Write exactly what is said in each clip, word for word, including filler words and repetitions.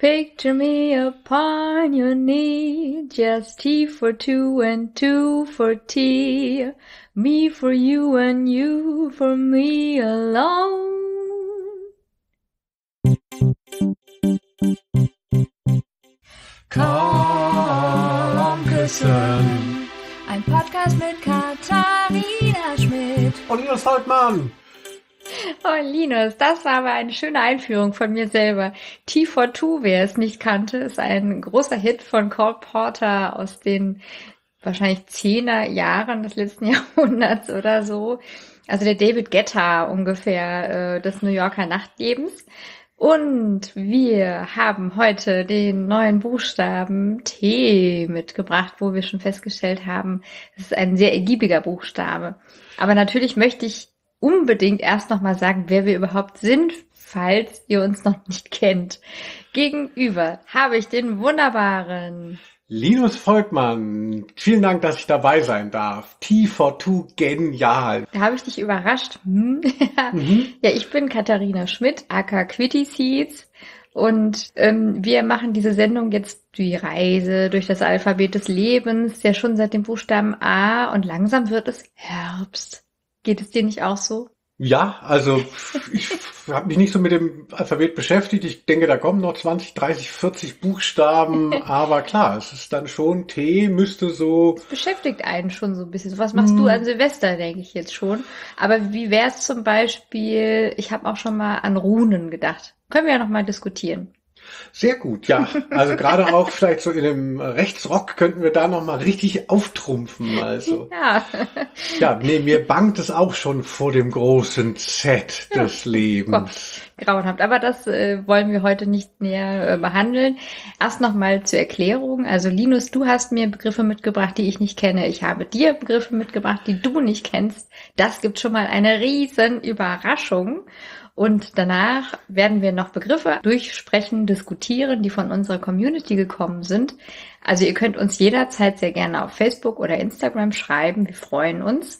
Picture me upon your knee, just T for two and two for tea, me for you and you for me alone. Komm küssen. Ein Podcast mit Katharina Schmidt und Linus Volkmann. Oh, Linus, das war aber eine schöne Einführung von mir selber. T for Two, wer es nicht kannte, ist ein großer Hit von Cole Porter aus den wahrscheinlich zehner Jahren des letzten Jahrhunderts oder so. Also der David Guetta ungefähr äh, des New Yorker Nachtlebens. Und wir haben heute den neuen Buchstaben T mitgebracht, wo wir schon festgestellt haben, es ist ein sehr ergiebiger Buchstabe. Aber natürlich möchte ich unbedingt erst nochmal sagen, wer wir überhaupt sind, falls ihr uns noch nicht kennt. Gegenüber habe ich den wunderbaren Linus Volkmann. Vielen Dank, dass ich dabei sein darf. T for Two, genial. Da habe ich dich überrascht. Hm? mhm. Ja, ich bin Katharina Schmidt, aka Quitty Seeds. Und ähm, wir machen diese Sendung jetzt die Reise durch das Alphabet des Lebens, ja schon seit dem Buchstaben A, und langsam wird es Herbst. Geht es dir nicht auch so? Ja, also ich habe mich nicht so mit dem Alphabet beschäftigt. Ich denke, da kommen noch zwanzig, dreißig, vierzig Buchstaben. Aber klar, es ist dann schon T, müsste so... Das beschäftigt einen schon so ein bisschen. Was machst hm. du an Silvester, denke ich jetzt schon. Aber wie wäre es zum Beispiel, ich habe auch schon mal an Runen gedacht. Können wir ja noch mal diskutieren. Sehr gut, ja. Also gerade auch vielleicht so in einem Rechtsrock könnten wir da nochmal richtig auftrumpfen. Also ja, ja, nee, mir bangt es auch schon vor dem großen Z des Lebens. Gott, grauenhaft. Aber das äh, wollen wir heute nicht näher äh, behandeln. Erst nochmal zur Erklärung. Also Linus, du hast mir Begriffe mitgebracht, die ich nicht kenne. Ich habe dir Begriffe mitgebracht, die du nicht kennst. Das gibt schon mal eine riesen Überraschung. Und danach werden wir noch Begriffe durchsprechen, diskutieren, die von unserer Community gekommen sind. Also ihr könnt uns jederzeit sehr gerne auf Facebook oder Instagram schreiben. Wir freuen uns.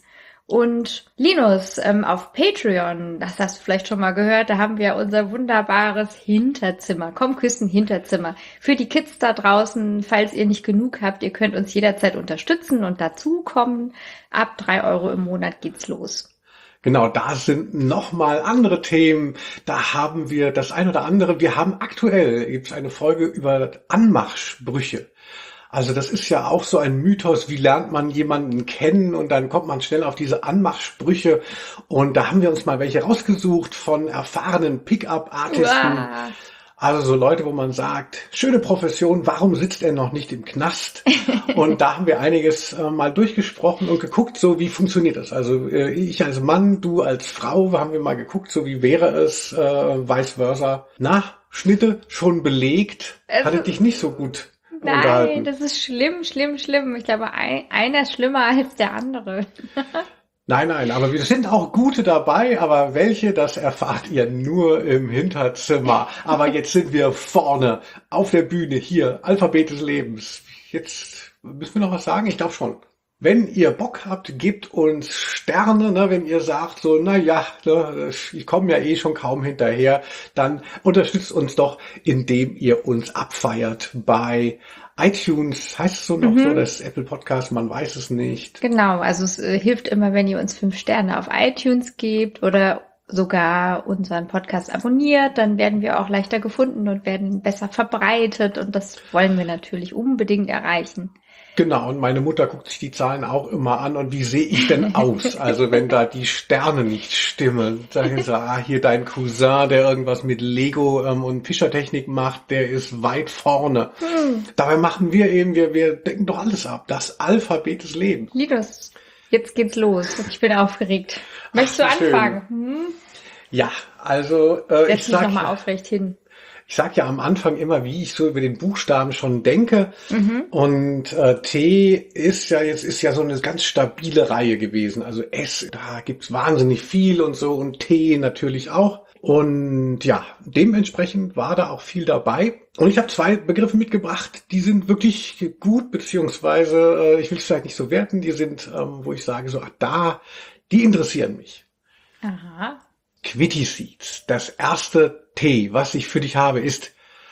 Und Linus, ähm, auf Patreon, das hast du vielleicht schon mal gehört, da haben wir unser wunderbares Hinterzimmer. Komm küssen, Hinterzimmer. Für die Kids da draußen, falls ihr nicht genug habt, ihr könnt uns jederzeit unterstützen und dazukommen. Ab drei Euro im Monat geht's los. Genau, da sind nochmal andere Themen. Da haben wir das ein oder andere. Wir haben aktuell gibt's eine Folge über Anmachsprüche. Also das ist ja auch so ein Mythos. Wie lernt man jemanden kennen? Und dann kommt man schnell auf diese Anmachsprüche. Und da haben wir uns mal welche rausgesucht von erfahrenen Pickup-Artisten. Wow. Also so Leute, wo man sagt, schöne Profession, warum sitzt er noch nicht im Knast? Und da haben wir einiges äh, mal durchgesprochen und geguckt, so wie funktioniert das? Also äh, ich als Mann, du als Frau, haben wir mal geguckt, so wie wäre es, äh, vice versa. Na, Schnitte schon belegt, also, hatte dich nicht so gut nein, unterhalten. Das ist schlimm, schlimm, schlimm. Ich glaube, ein, einer ist schlimmer als der andere. Nein, nein, aber wir sind auch gute dabei, aber welche, das erfahrt ihr nur im Hinterzimmer. Aber jetzt sind wir vorne auf der Bühne hier, Alphabet des Lebens. Jetzt müssen wir noch was sagen? Ich glaube schon. Wenn ihr Bock habt, gebt uns Sterne, ne, wenn ihr sagt so, na ja, ne, ich komme ja eh schon kaum hinterher, dann unterstützt uns doch, indem ihr uns abfeiert bei iTunes, heißt es so noch mhm. so, das Apple Podcast, man weiß es nicht. Genau, also es äh, hilft immer, wenn ihr uns fünf Sterne auf iTunes gebt oder sogar unseren Podcast abonniert, dann werden wir auch leichter gefunden und werden besser verbreitet und das wollen wir natürlich unbedingt erreichen. Genau, und meine Mutter guckt sich die Zahlen auch immer an und wie sehe ich denn aus? Also wenn da die Sterne nicht stimmen, sagen sie, ah, hier dein Cousin, der irgendwas mit Lego ähm, und Fischertechnik macht, der ist weit vorne. Hm. Dabei machen wir eben, wir, wir decken doch alles ab, das Alphabet des Lebens. Linus, jetzt geht's los. Ich bin aufgeregt. Möchtest Ach, du anfangen? Hm? Ja, also äh, Setz ich dich sag nochmal aufrecht hin. Ich sage ja am Anfang immer, wie ich so über den Buchstaben schon denke. Mhm. Und äh, T ist ja jetzt ist ja so eine ganz stabile Reihe gewesen. Also S, da gibt's wahnsinnig viel und so und T natürlich auch. Und ja, dementsprechend war da auch viel dabei. Und ich habe zwei Begriffe mitgebracht, die sind wirklich gut, beziehungsweise äh, ich will es vielleicht nicht so werten, die sind, ähm, wo ich sage so, ach da, die interessieren mich. Aha. Quitty Seeds, das erste T, was ich für dich habe, ist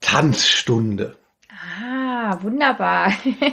Tanzstunde. Ah, wunderbar.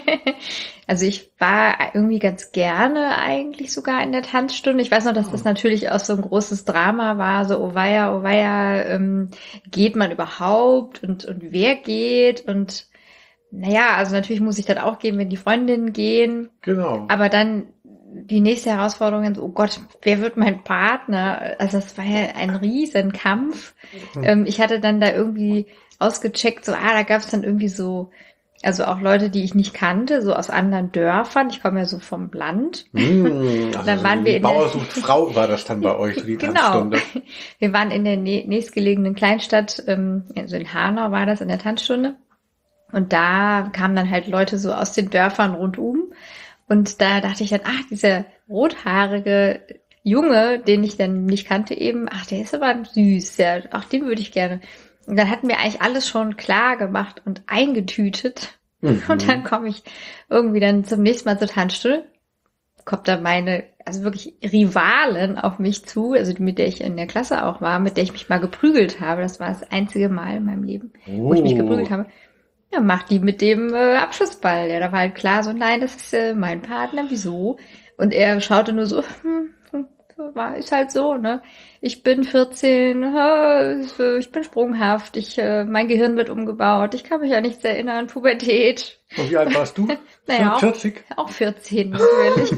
Also ich war irgendwie ganz gerne eigentlich sogar in der Tanzstunde. Ich weiß noch, dass das natürlich auch so ein großes Drama war, so oh weia, oh weia, ähm, geht man überhaupt und, und wer geht? Und naja, also natürlich muss ich dann auch gehen, wenn die Freundinnen gehen. Genau. Aber dann die nächste Herausforderung, so, oh Gott, wer wird mein Partner? Also das war ja ein Riesenkampf. Ähm, ich hatte dann da irgendwie ausgecheckt, so, ah, da gab es dann irgendwie so, also auch Leute, die ich nicht kannte, so aus anderen Dörfern. Ich komme ja so vom Land. Hm, also Dann waren wir wie in der, Bauer sucht Frau war das dann bei euch, so die genau, Tanzstunde. wir waren in der nä- nächstgelegenen Kleinstadt, ähm, also in Hanau war das in der Tanzstunde. Und da kamen dann halt Leute so aus den Dörfern rundum. Und da dachte ich dann, ach, dieser rothaarige Junge, den ich dann nicht kannte eben, ach, der ist aber süß, ja, ach, den würde ich gerne. Und dann hatten wir eigentlich alles schon klar gemacht und eingetütet. Mhm. Und dann komme ich irgendwie dann zum nächsten Mal zur Tanzstunde, kommt da meine, also wirklich Rivalin auf mich zu, also mit der ich in der Klasse auch war, mit der ich mich mal geprügelt habe. Das war das einzige Mal in meinem Leben, wo ich mich geprügelt habe. Ja, macht die mit dem äh, Abschlussball. Ja, da war halt klar so, nein, das ist äh, mein Partner, wieso? Und er schaute nur so, hm, hm, war, ist halt so, ne? Ich bin vierzehn, äh, ich bin sprunghaft, ich, äh, mein Gehirn wird umgebaut, ich kann mich an nichts erinnern, Pubertät. Und wie alt warst du? Naja, auch, vierzig? auch vierzehn natürlich.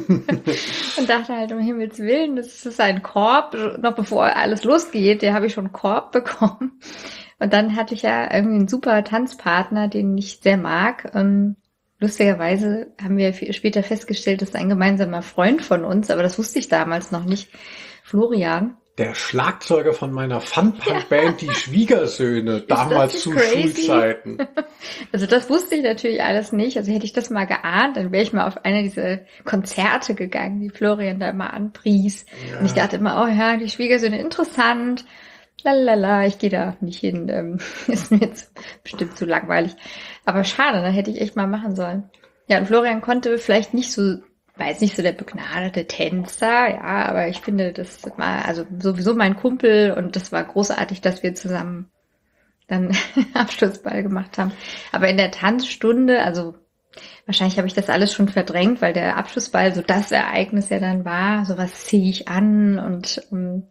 Und dachte halt, um Himmels Willen, das ist ein Korb, noch bevor alles losgeht, der habe ich schon einen Korb bekommen. Und dann hatte ich ja irgendwie einen super Tanzpartner, den ich sehr mag. Ähm, lustigerweise haben wir später festgestellt, das ist ein gemeinsamer Freund von uns, aber das wusste ich damals noch nicht. Florian. Der Schlagzeuger von meiner Funpunk-Band, die Schwiegersöhne, damals zu crazy? Schulzeiten. Also das wusste ich natürlich alles nicht. Also hätte ich das mal geahnt, dann wäre ich mal auf einer dieser Konzerte gegangen, die Florian da immer anpries. Ja. Und ich dachte immer, oh ja, die Schwiegersöhne, interessant. Lalala, ich gehe da nicht hin. Ähm, ist mir jetzt bestimmt zu langweilig. Aber schade, da hätte ich echt mal machen sollen. Ja, und Florian konnte vielleicht nicht so, war jetzt nicht so der begnadete Tänzer, ja, aber ich finde, das war also sowieso mein Kumpel und das war großartig, dass wir zusammen dann Abschlussball gemacht haben. Aber in der Tanzstunde, also wahrscheinlich habe ich das alles schon verdrängt, weil der Abschlussball so das Ereignis ja dann war, so was ziehe ich an und um,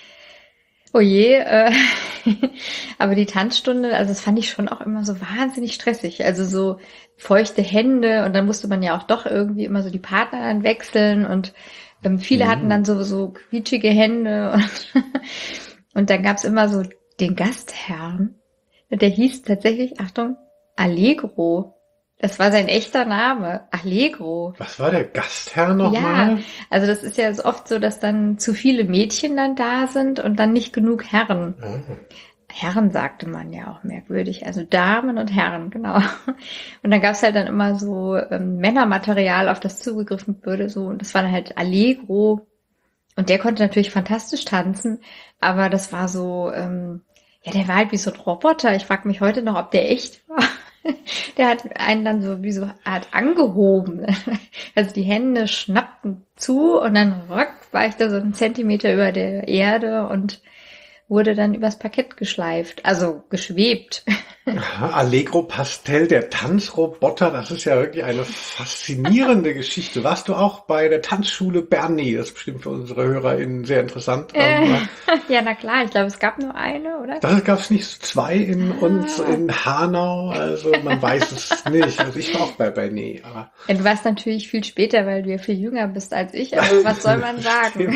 oh je, äh, aber die Tanzstunde, also das fand ich schon auch immer so wahnsinnig stressig. Also so feuchte Hände und dann musste man ja auch doch irgendwie immer so die Partner dann wechseln und ähm, viele mhm. hatten dann so, so quietschige Hände und, und dann gab's immer so den Gastherrn, der hieß tatsächlich, Achtung, Allegro. Das war sein echter Name, Allegro. Was war der Gastherr nochmal? Ja, also das ist ja oft so, dass dann zu viele Mädchen dann da sind und dann nicht genug Herren. Oh. Herren sagte man ja auch merkwürdig, also Damen und Herren, genau. Und dann gab's halt dann immer so ähm, Männermaterial, auf das zugegriffen wurde, so, und das war dann halt Allegro. Und der konnte natürlich fantastisch tanzen, aber das war so, ähm, ja, der war halt wie so ein Roboter. Ich frage mich heute noch, ob der echt war. Der hat einen dann so wie so Art angehoben. Also die Hände schnappten zu und dann rock, war ich da so einen Zentimeter über der Erde und wurde dann übers Parkett geschleift, also geschwebt. Aha, Allegro Pastel, der Tanzroboter, das ist ja wirklich eine faszinierende Geschichte. Warst du auch bei der Tanzschule Bernie? Das ist bestimmt für unsere HörerInnen sehr interessant. Äh, ja, na klar, ich glaube, es gab nur eine, oder? Das gab es nicht zwei in uns ah. in Hanau, also man weiß es nicht. Also ich war auch bei Bernie. Aber ja, du warst natürlich viel später, weil du ja viel jünger bist als ich, aber was soll man sagen?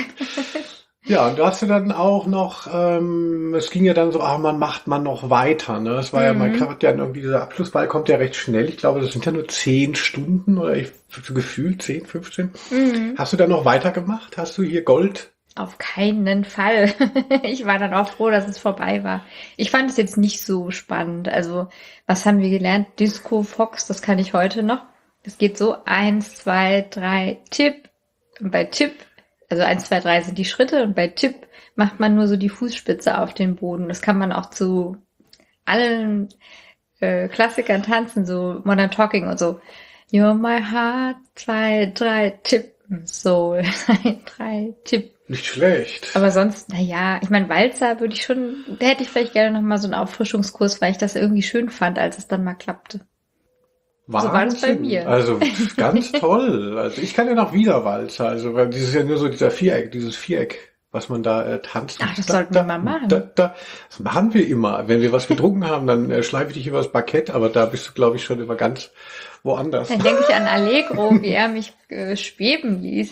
Ja, und du hast du dann auch noch, ähm, es ging ja dann so, ah, man macht man noch weiter, ne? Es war mhm. ja, man hat ja irgendwie, dieser Abschlussball kommt ja recht schnell. Ich glaube, das sind ja nur zehn Stunden oder ich, so gefühlt zehn, fünfzehn. Mhm. Hast du dann noch weitergemacht? Hast du hier Gold? Auf keinen Fall. Ich war dann auch froh, dass es vorbei war. Ich fand es jetzt nicht so spannend. Also, was haben wir gelernt? Disco Fox, das kann ich heute noch. Es geht so, eins, zwei, drei, Tipp. Und bei Tipp, also eins, zwei, drei sind die Schritte und bei Tipp macht man nur so die Fußspitze auf den Boden. Das kann man auch zu allen äh, Klassikern tanzen, so Modern Talking und so. You're my heart, zwei, drei, Tipp. Soul, zwei, drei, Tipp. Nicht schlecht. Aber sonst, na ja, ich meine, Walzer würde ich schon, da hätte ich vielleicht gerne noch mal so einen Auffrischungskurs, weil ich das irgendwie schön fand, als es dann mal klappte. So war das bei Wahnsinn. mir. Also ganz toll. Also ich kann ja noch wieder Walzer. Also weil dieses ist ja nur so dieser Viereck, dieses Viereck, was man da äh, tanzt. Ach, das Da, sollten wir da, mal machen. da, da. Das machen wir immer. Wenn wir was getrunken haben, dann äh, schleife ich dich übers Parkett, aber da bist du, glaube ich, schon immer ganz woanders. Dann denke ich an Allegro, wie er mich äh, schweben ließ.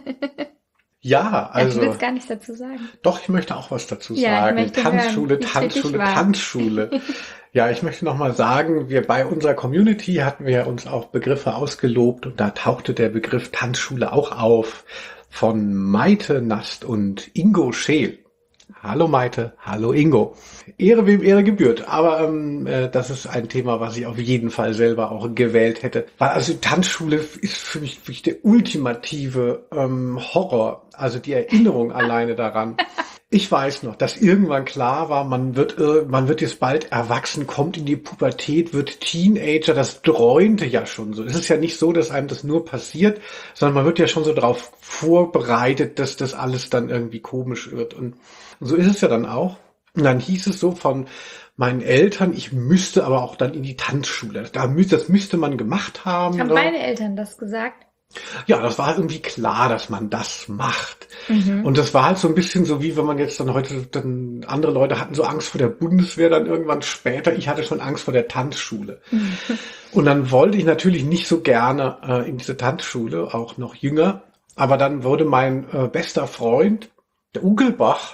Ja, Ja, du also willst gar nichts dazu sagen. doch, ich möchte auch was dazu Ja, ich sagen. möchte Tanzschule, hören, wie es Tanzschule, wirklich war. Tanzschule. Ja, ich möchte noch mal sagen, wir bei unserer Community hatten wir uns auch Begriffe ausgelobt und da tauchte der Begriff Tanzschule auch auf von Maite Nast und Ingo Scheel. Hallo Maite, hallo Ingo. Ehre wem Ehre gebührt, aber ähm, äh, das ist ein Thema, was ich auf jeden Fall selber auch gewählt hätte. Weil also Tanzschule ist für mich wirklich der ultimative ähm, Horror, also die Erinnerung alleine daran. Ich weiß noch, dass irgendwann klar war, man wird äh, man wird jetzt bald erwachsen, kommt in die Pubertät, wird Teenager, das träumte ja schon so. Es ist ja nicht so, dass einem das nur passiert, sondern man wird ja schon so darauf vorbereitet, dass das alles dann irgendwie komisch wird. Und so ist es ja dann auch. Und dann hieß es so von meinen Eltern, ich müsste aber auch dann in die Tanzschule. Da mü- Das müsste man gemacht haben. Haben ne? meine Eltern das gesagt? Ja, das war irgendwie klar, dass man das macht. Mhm. Und das war halt so ein bisschen so, wie wenn man jetzt dann heute, dann andere Leute hatten so Angst vor der Bundeswehr dann irgendwann später. Ich hatte schon Angst vor der Tanzschule. Und dann wollte ich natürlich nicht so gerne äh, in diese Tanzschule, auch noch jünger. Aber dann wurde mein äh, bester Freund, der Unkelbach,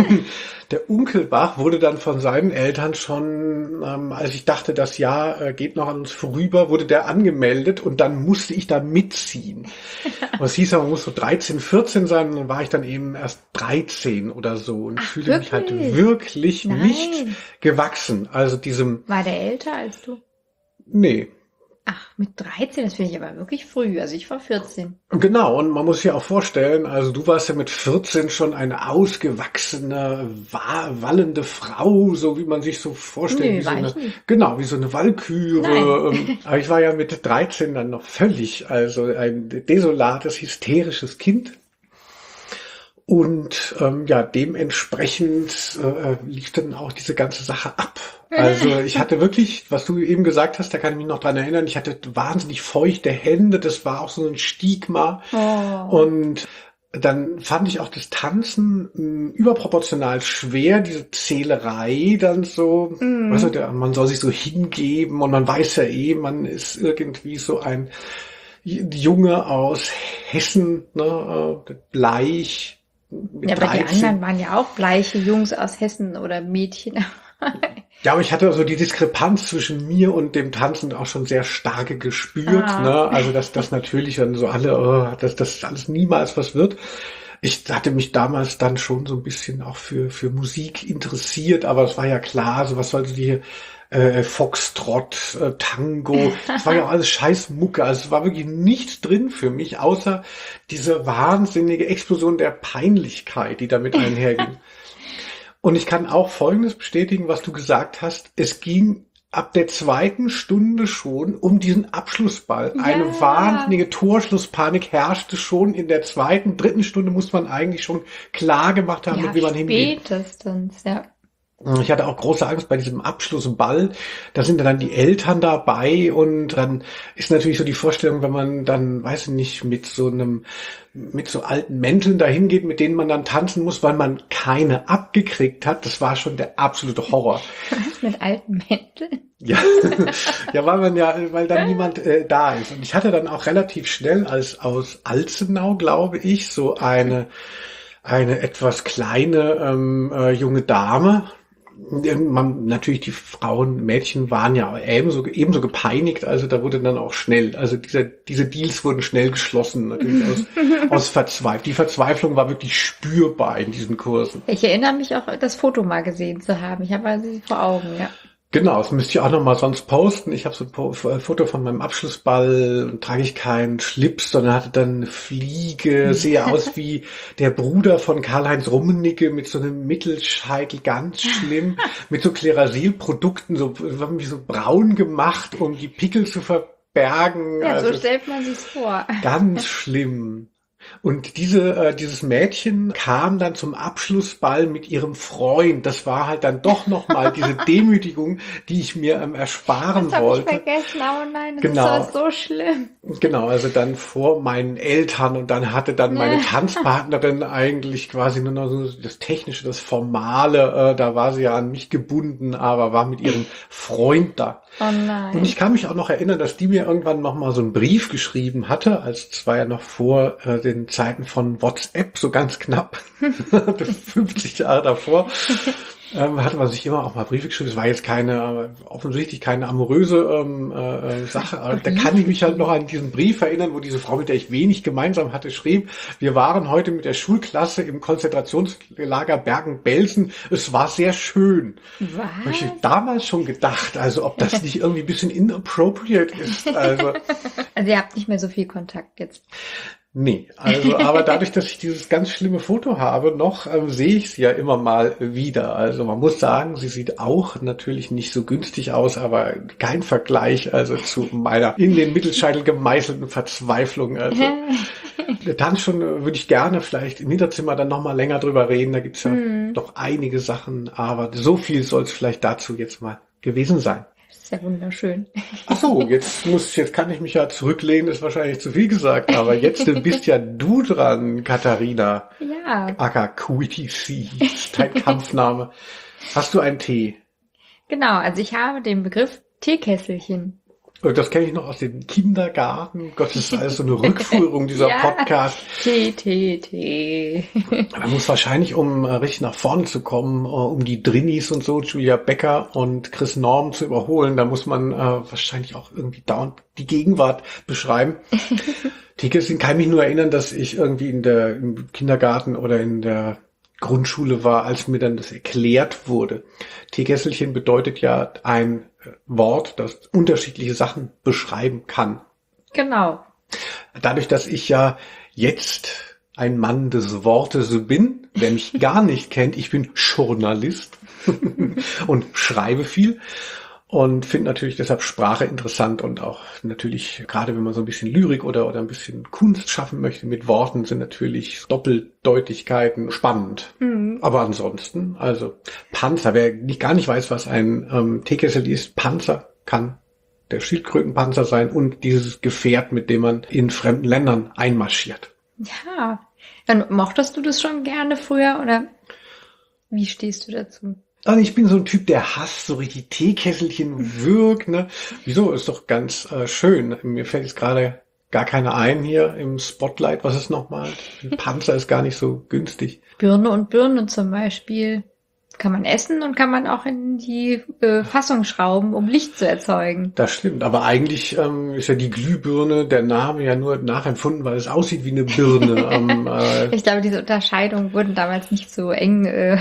der Unkelbach wurde dann von seinen Eltern schon, ähm, als ich dachte, das Jahr äh, geht noch an uns vorüber, wurde der angemeldet und dann musste ich da mitziehen. Und es hieß, man muss so dreizehn, vierzehn sein und dann war ich dann eben erst dreizehn oder so und Ach, fühlte mich halt wirklich? wirklich Nein. nicht gewachsen. Also diesem, War der älter als du? nee. Ach, mit dreizehn, das finde ich aber wirklich früh. Also ich war vierzehn. Genau, und man muss sich auch vorstellen, also du warst ja mit vierzehn schon eine ausgewachsene, wa- wallende Frau, so wie man sich so vorstellt. Nö, wie so war eine, ich nicht. genau, wie so eine Walküre. Nein. ähm, Aber ich war ja mit dreizehn dann noch völlig, also ein desolates, hysterisches Kind. Und ähm, ja, dementsprechend äh, lief dann auch diese ganze Sache ab. Also ich hatte wirklich, was du eben gesagt hast, da kann ich mich noch dran erinnern, ich hatte wahnsinnig feuchte Hände, das war auch so ein Stigma. Oh. Und dann fand ich auch das Tanzen mh, überproportional schwer, diese Zählerei dann so, Mhm. weißt du, der, man soll sich so hingeben und man weiß ja eh, man ist irgendwie so ein Junge aus Hessen, ne, äh, bleich, mit Ja, aber die dreizehn. anderen waren ja auch bleiche Jungs aus Hessen oder Mädchen. Ja, aber ich hatte so die Diskrepanz zwischen mir und dem Tanzen auch schon sehr starke gespürt, Ah. ne? Also dass das natürlich dann so alle, oh, dass das alles niemals was wird. Ich hatte mich damals dann schon so ein bisschen auch für für Musik interessiert, aber es war ja klar, so was sollte die äh, Foxtrott, äh, Tango, das war ja auch alles Scheißmucke, also es war wirklich nichts drin für mich, außer diese wahnsinnige Explosion der Peinlichkeit, die damit einherging. Und ich kann auch Folgendes bestätigen, was du gesagt hast. Es ging ab der zweiten Stunde schon um diesen Abschlussball. Ja. Eine wahnsinnige Torschlusspanik herrschte schon in der zweiten, dritten Stunde muss man eigentlich schon klar gemacht haben, Ja, mit wie man hingeht. spätestens, ja. Ich hatte auch große Angst bei diesem Abschlussball. Da sind dann die Eltern dabei und dann ist natürlich so die Vorstellung, wenn man dann, weiß ich nicht, mit so einem, mit so alten Mänteln dahin geht, mit denen man dann tanzen muss, weil man keine abgekriegt hat. Das war schon der absolute Horror. Was mit alten Mänteln? Ja, ja, weil man ja, weil dann niemand äh, da ist. Und ich hatte dann auch relativ schnell als aus Alzenau, glaube ich, so eine eine etwas kleine ähm, äh, junge Dame. Man, natürlich die Frauen, Mädchen waren ja ebenso, ebenso gepeinigt, also da wurde dann auch schnell, also diese, diese Deals wurden schnell geschlossen, natürlich aus, aus Verzweiflung. Die Verzweiflung war wirklich spürbar in diesen Kursen. Ich erinnere mich auch, das Foto mal gesehen zu haben. Ich habe also sie vor Augen, ja. Genau, das müsste ich auch nochmal sonst posten. Ich habe so ein Po- Foto von meinem Abschlussball und trage ich keinen Schlips, sondern hatte dann eine Fliege, sehe aus wie der Bruder von Karl-Heinz Rummenigge mit so einem Mittelscheitel, ganz schlimm, mit so Klerasil-Produkten, so, haben mich so braun gemacht, um die Pickel zu verbergen. Ja, so Also stellt man sich's vor. ganz schlimm. Und diese, äh, dieses Mädchen kam dann zum Abschlussball mit ihrem Freund. Das war halt dann doch nochmal diese Demütigung, die ich mir ähm, ersparen Das habe ich wollte. vergessen. Oh nein, das Genau. ist doch so schlimm. Genau, also dann vor meinen Eltern und dann hatte dann meine Ja. Tanzpartnerin eigentlich quasi nur noch so das Technische, das Formale. Äh, da war sie ja an mich gebunden, aber war mit ihrem Freund da. Oh Und nein. ich kann mich auch noch erinnern, dass die mir irgendwann noch mal so einen Brief geschrieben hatte, als es war ja noch vor äh, den Zeiten von WhatsApp, so ganz knapp, fünfzig Jahre davor, ähm, hatte man sich immer auch mal Briefe geschrieben. Es war jetzt keine, äh, offensichtlich keine amoröse ähm, äh, Sache, aber da kann ich mich halt noch an diesen Brief erinnern, wo diese Frau, mit der ich wenig gemeinsam hatte, schrieb: Wir waren heute mit der Schulklasse im Konzentrationslager Bergen-Belsen. Es war sehr schön. Habe ich Was? damals schon gedacht, also ob das nicht irgendwie ein bisschen inappropriate ist. Also Also ihr habt nicht mehr so viel Kontakt jetzt. nee, also aber dadurch, dass ich dieses ganz schlimme Foto habe noch, ähm, sehe ich sie ja immer mal wieder. Also man muss sagen, sie sieht auch natürlich nicht so günstig aus, aber kein Vergleich also zu meiner in den Mittelscheitel gemeißelten Verzweiflung. Also der Tanz schon äh, würde ich gerne vielleicht im Hinterzimmer dann noch mal länger drüber reden. Da gibt's ja Hm. doch einige Sachen, aber so viel soll es vielleicht dazu jetzt mal gewesen sein. Das ist ja wunderschön. Ach so, jetzt muss, jetzt kann ich mich ja zurücklehnen, ist wahrscheinlich zu viel gesagt, aber jetzt bist ja du dran, Katharina, Ja, aka Quitty Seeds, dein Kampfname. Hast du einen Tee? genau. Also ich habe den Begriff Teekesselchen. Das kenne ich noch aus dem Kindergarten. Gott, das ist alles so eine Rückführung, dieser Ja. Podcast. Tee, Tee, Tee. Man muss wahrscheinlich, um äh, richtig nach vorne zu kommen, äh, um die Drinnies und so, Julia Becker und Chris Norm zu überholen, da muss man äh, wahrscheinlich auch irgendwie dauernd die Gegenwart beschreiben. Teekesselchen kann mich nur erinnern, dass ich irgendwie in der im Kindergarten oder in der Grundschule war, als mir dann das erklärt wurde. Teekesselchen bedeutet ja ein äh, Wort, das unterschiedliche Sachen beschreiben kann. Genau. Dadurch, dass ich ja jetzt ein Mann des Wortes bin, wer mich gar nicht kennt, ich bin Journalist und schreibe viel und finde natürlich deshalb Sprache interessant und auch natürlich, gerade wenn man so ein bisschen Lyrik oder, oder ein bisschen Kunst schaffen möchte mit Worten, sind natürlich Doppeldeutigkeiten spannend. Mhm. Aber ansonsten, also Panzer, wer nicht, gar nicht weiß, was ein ähm, Teekessel ist, Panzer kann der Schildkrötenpanzer sein und dieses Gefährt, mit dem man in fremden Ländern einmarschiert. Ja. Dann mochtest du das schon gerne früher oder wie stehst du dazu? Also ich bin so ein Typ, der hasst so richtig Teekesselchen wirkt, ne? Wieso? Ist doch ganz äh, schön. Mir fällt jetzt gerade gar keiner ein hier im Spotlight. Was ist nochmal? Ein Panzer ist gar nicht so günstig. Birne und Birne zum Beispiel. Kann man essen und kann man auch in die äh, Fassung schrauben, um Licht zu erzeugen. Das stimmt, aber eigentlich ähm, ist ja die Glühbirne der Name ja nur nachempfunden, weil es aussieht wie eine Birne. ähm, äh, Ich glaube, diese Unterscheidungen wurden damals nicht so eng äh,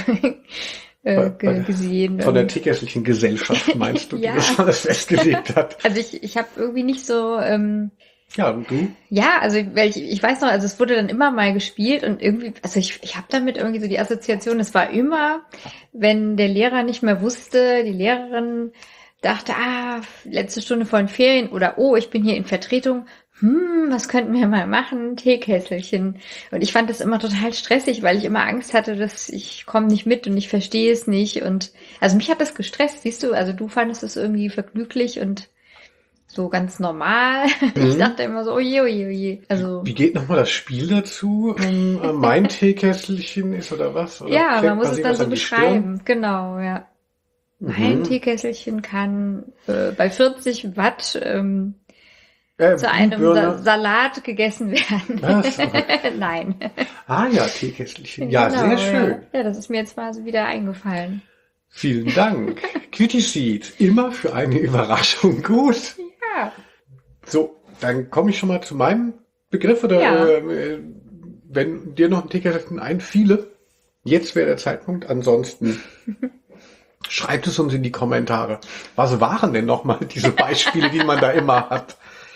äh, Bei- bei ge der- gesehen. von der Teekesselchen Gesellschaft meinst du, Ja. die das alles festgelegt hat? Also ich, ich habe irgendwie nicht so, ähm, Ja, und du? ja, also weil ich, ich weiß noch, also es wurde dann immer mal gespielt und irgendwie, also ich, ich habe damit irgendwie so die Assoziation, es war immer, wenn der Lehrer nicht mehr wusste, die Lehrerin dachte, ah, letzte Stunde vor den Ferien oder oh, ich bin hier in Vertretung, hm, was könnten wir mal machen? Teekesselchen. Und ich fand das immer total stressig, weil ich immer Angst hatte, dass ich komme nicht mit und ich verstehe es nicht. Und also mich hat das gestresst, siehst du, also du fandest es irgendwie vergnüglich und so ganz normal. Ich Mhm. dachte immer so, oje, oje, oje. Also, Wie geht nochmal das Spiel dazu? Ähm, äh, mein Teekesselchen ist oder was? Oder ja, klemmt man muss es sich dann was so an die Stirn? beschreiben. Genau, ja. Mein Mhm. Teekesselchen kann äh, bei vierzig Watt ähm, Äh, zu einem Glühbirne. Sa Salat gegessen werden. Was? Nein. Ah ja, Teekesselchen. Ja, Genau, sehr schön. Ja. ja, das ist mir jetzt mal so wieder eingefallen. Vielen Dank. Quitty Seed, immer für eine Überraschung gut. Ja. So, dann komme ich schon mal zu meinem Begriff oder Ja. äh, wenn dir noch ein Teekesselchen einfiele, jetzt wäre der Zeitpunkt. Ansonsten schreibt es uns in die Kommentare. Was waren denn nochmal diese Beispiele, die man da immer hat?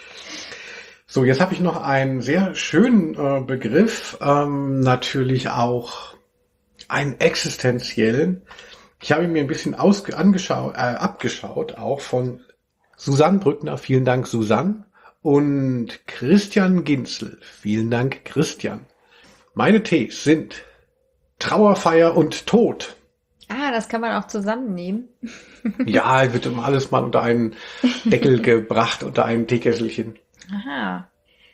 So, jetzt habe ich noch einen sehr schönen äh, Begriff, ähm, natürlich auch einen existenziellen. Ich habe ihn mir ein bisschen ausge angeschaut, äh, abgeschaut, auch von Susanne Brückner. Vielen Dank, Susanne. und Christian Ginzel. Vielen Dank, Christian. Meine Tees sind Trauerfeier und Tod. Ah, das kann man auch zusammennehmen. Ja, wird immer alles mal unter einen Deckel gebracht, unter ein Teekesselchen. Aha.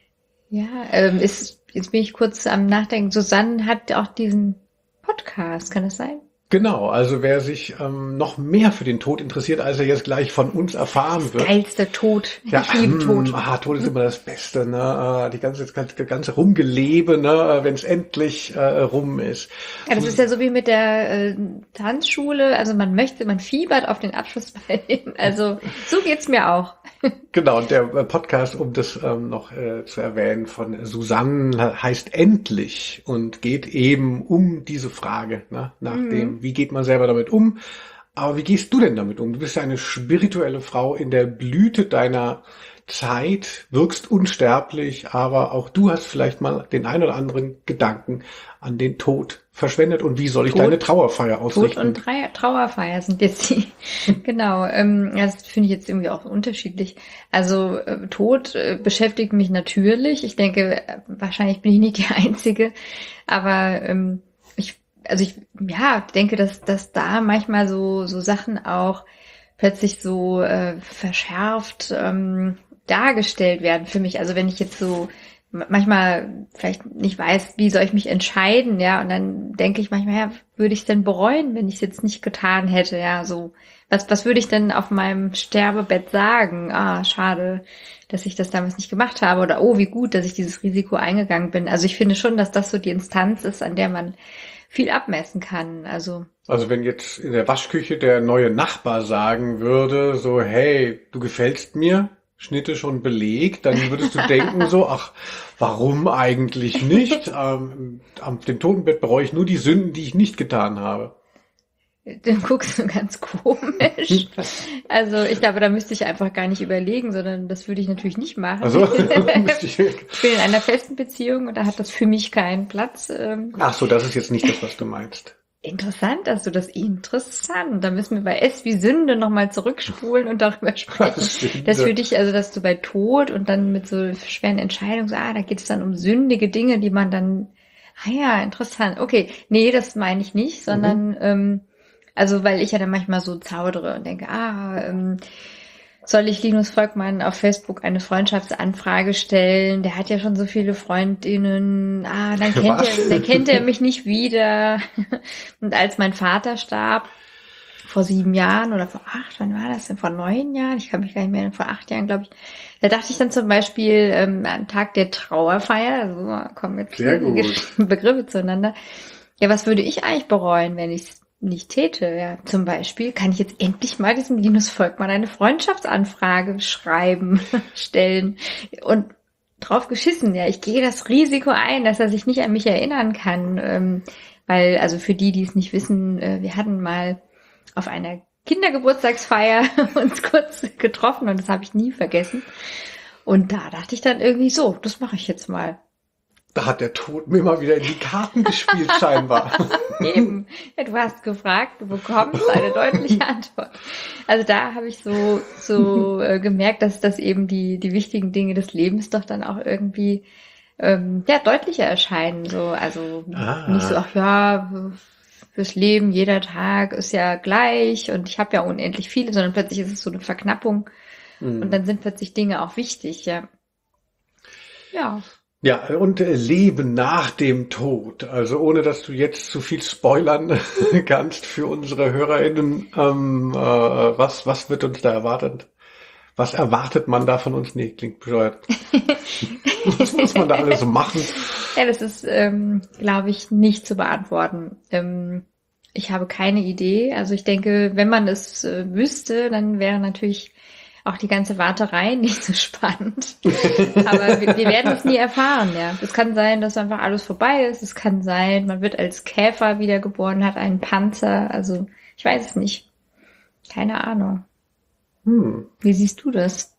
Ja, ähm, ist, jetzt bin ich kurz am Nachdenken. Susanne hat auch diesen Podcast, kann das sein? Genau, also wer sich ähm, noch mehr für den Tod interessiert, als er jetzt gleich von uns erfahren Das wird. geilste Tod. Ja, Ich liebe Tod. Tod. Ah, Tod ist immer das Beste, ne? Äh, Die ganze, das ganze, ganze Rumgelebe, ne? Wenn es endlich äh, rum ist. Ja, das ist ja so wie mit der äh, Tanzschule. Also man möchte, man fiebert auf den Abschlussball hin. Also so geht's mir auch. Genau, und der äh, Podcast, um das ähm, noch äh, zu erwähnen, von Susanne heißt Endlich und geht eben um diese Frage, ne? Nach Mhm. dem, wie geht man selber damit um? Aber wie gehst du denn damit um? Du bist ja eine spirituelle Frau in der Blüte deiner Zeit, wirkst unsterblich, aber auch du hast vielleicht mal den ein oder anderen Gedanken an den Tod verschwendet. Und wie soll ich Tod- deine Trauerfeier Tod ausrichten? und Drei Trauerfeier sind jetzt die. Genau, ähm, das finde ich jetzt irgendwie auch unterschiedlich. Also äh, Tod äh, beschäftigt mich natürlich. Ich denke, äh, wahrscheinlich bin ich nicht die Einzige, aber ähm, ich, also ich, ja, denke, dass dass da manchmal so so Sachen auch plötzlich so äh, verschärft ähm, dargestellt werden für mich. Also wenn ich jetzt so m- manchmal vielleicht nicht weiß, wie soll ich mich entscheiden, ja, und dann denke ich manchmal, ja, würde ich es denn bereuen, wenn ich es jetzt nicht getan hätte, ja, so. Was, was würde ich denn auf meinem Sterbebett sagen? Ah, schade, dass ich das damals nicht gemacht habe, oder oh, wie gut, dass ich dieses Risiko eingegangen bin. Also ich finde schon, dass das so die Instanz ist, an der man viel abmessen kann. Also Also wenn jetzt in der Waschküche der neue Nachbar sagen würde, so, hey, du gefällst mir, Schnitte schon belegt, dann würdest du denken so, ach, warum eigentlich nicht? Ähm, am dem Totenbett bereue ich nur die Sünden, die ich nicht getan habe. dann guckst du ganz komisch. Also ich glaube, da müsste ich einfach gar nicht überlegen, sondern das würde ich natürlich nicht machen. Also müsste ich, Ich bin in einer festen Beziehung und da hat das für mich keinen Platz. Ähm, ach so, das ist jetzt nicht das, was du meinst. Interessant, dass du das interessant. Da müssen wir bei S wie Sünde nochmal zurückspulen und darüber sprechen. Sünde. Das für dich, also dass du bei Tod und dann mit so schweren Entscheidungen, so, ah, da geht es dann um sündige Dinge, die man dann, ah ja, interessant. Okay, nee, das meine ich nicht, sondern, ähm, also weil ich ja dann manchmal so zaudere und denke, ah, ähm, soll ich Linus Volkmann auf Facebook eine Freundschaftsanfrage stellen? Der hat ja schon so viele Freundinnen. Ah, dann kennt Was? er, dann kennt er mich nicht wieder. Und als mein Vater starb, vor sieben Jahren oder vor acht, wann war das denn? Vor neun Jahren? Ich kann mich gar nicht mehr erinnern, vor acht Jahren, glaube ich. Da dachte ich dann zum Beispiel ähm, am Tag der Trauerfeier, also kommen jetzt Sehr viele gut. Gesch- Begriffe zueinander. Ja, was würde ich eigentlich bereuen, wenn ich es nicht täte? Ja, zum Beispiel kann ich jetzt endlich mal diesem Linus Volkmann eine Freundschaftsanfrage schreiben, stellen und drauf geschissen. Ja, ich gehe das Risiko ein, dass er sich nicht an mich erinnern kann, ähm, weil, also für die, die es nicht wissen, äh, wir hatten mal auf einer Kindergeburtstagsfeier uns kurz getroffen und das habe ich nie vergessen. Und da dachte ich dann irgendwie so, das mache ich jetzt mal. Da hat der Tod mir mal wieder in die Karten gespielt, scheinbar. Eben. Ja, du hast gefragt, du bekommst eine deutliche Antwort. Also da habe ich so so äh, gemerkt, dass das eben die die wichtigen Dinge des Lebens doch dann auch irgendwie ähm, ja deutlicher erscheinen. So, also Ah. nicht so, ach ja, fürs Leben jeder Tag ist ja gleich und ich habe ja unendlich viele, sondern plötzlich ist es so eine Verknappung Mhm. und dann sind plötzlich Dinge auch wichtig. Ja, ja. Ja, und äh, Leben nach dem Tod. Also ohne, dass du jetzt zu viel spoilern kannst für unsere HörerInnen. Ähm, äh, was, was wird uns da erwartet? Was erwartet man da von uns? Nee, klingt bescheuert. Was muss man da alles so machen? Ja, das ist, ähm, glaube ich, nicht zu beantworten. Ähm, ich habe keine Idee. Also ich denke, wenn man es äh, wüsste, dann wäre natürlich auch die ganze Warterei nicht so spannend. Aber wir, wir werden es nie erfahren, ja. Es kann sein, dass einfach alles vorbei ist. Es kann sein, man wird als Käfer wiedergeboren, hat einen Panzer. Also ich weiß es nicht. Keine Ahnung. Hm. Wie siehst du das?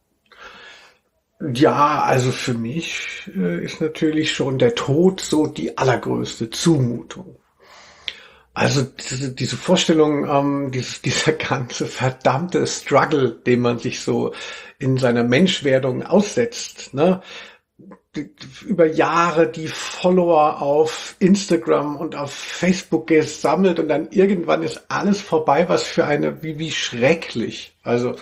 Ja, also für mich äh, ist natürlich schon der Tod so die allergrößte Zumutung. Also diese, diese Vorstellung, ähm, dieses, dieser ganze verdammte Struggle, dem man sich so in seiner Menschwerdung aussetzt, ne? Die- Über Jahre die Follower auf Instagram und auf Facebook gesammelt und dann irgendwann ist alles vorbei, was für eine, wie, wie schrecklich. Also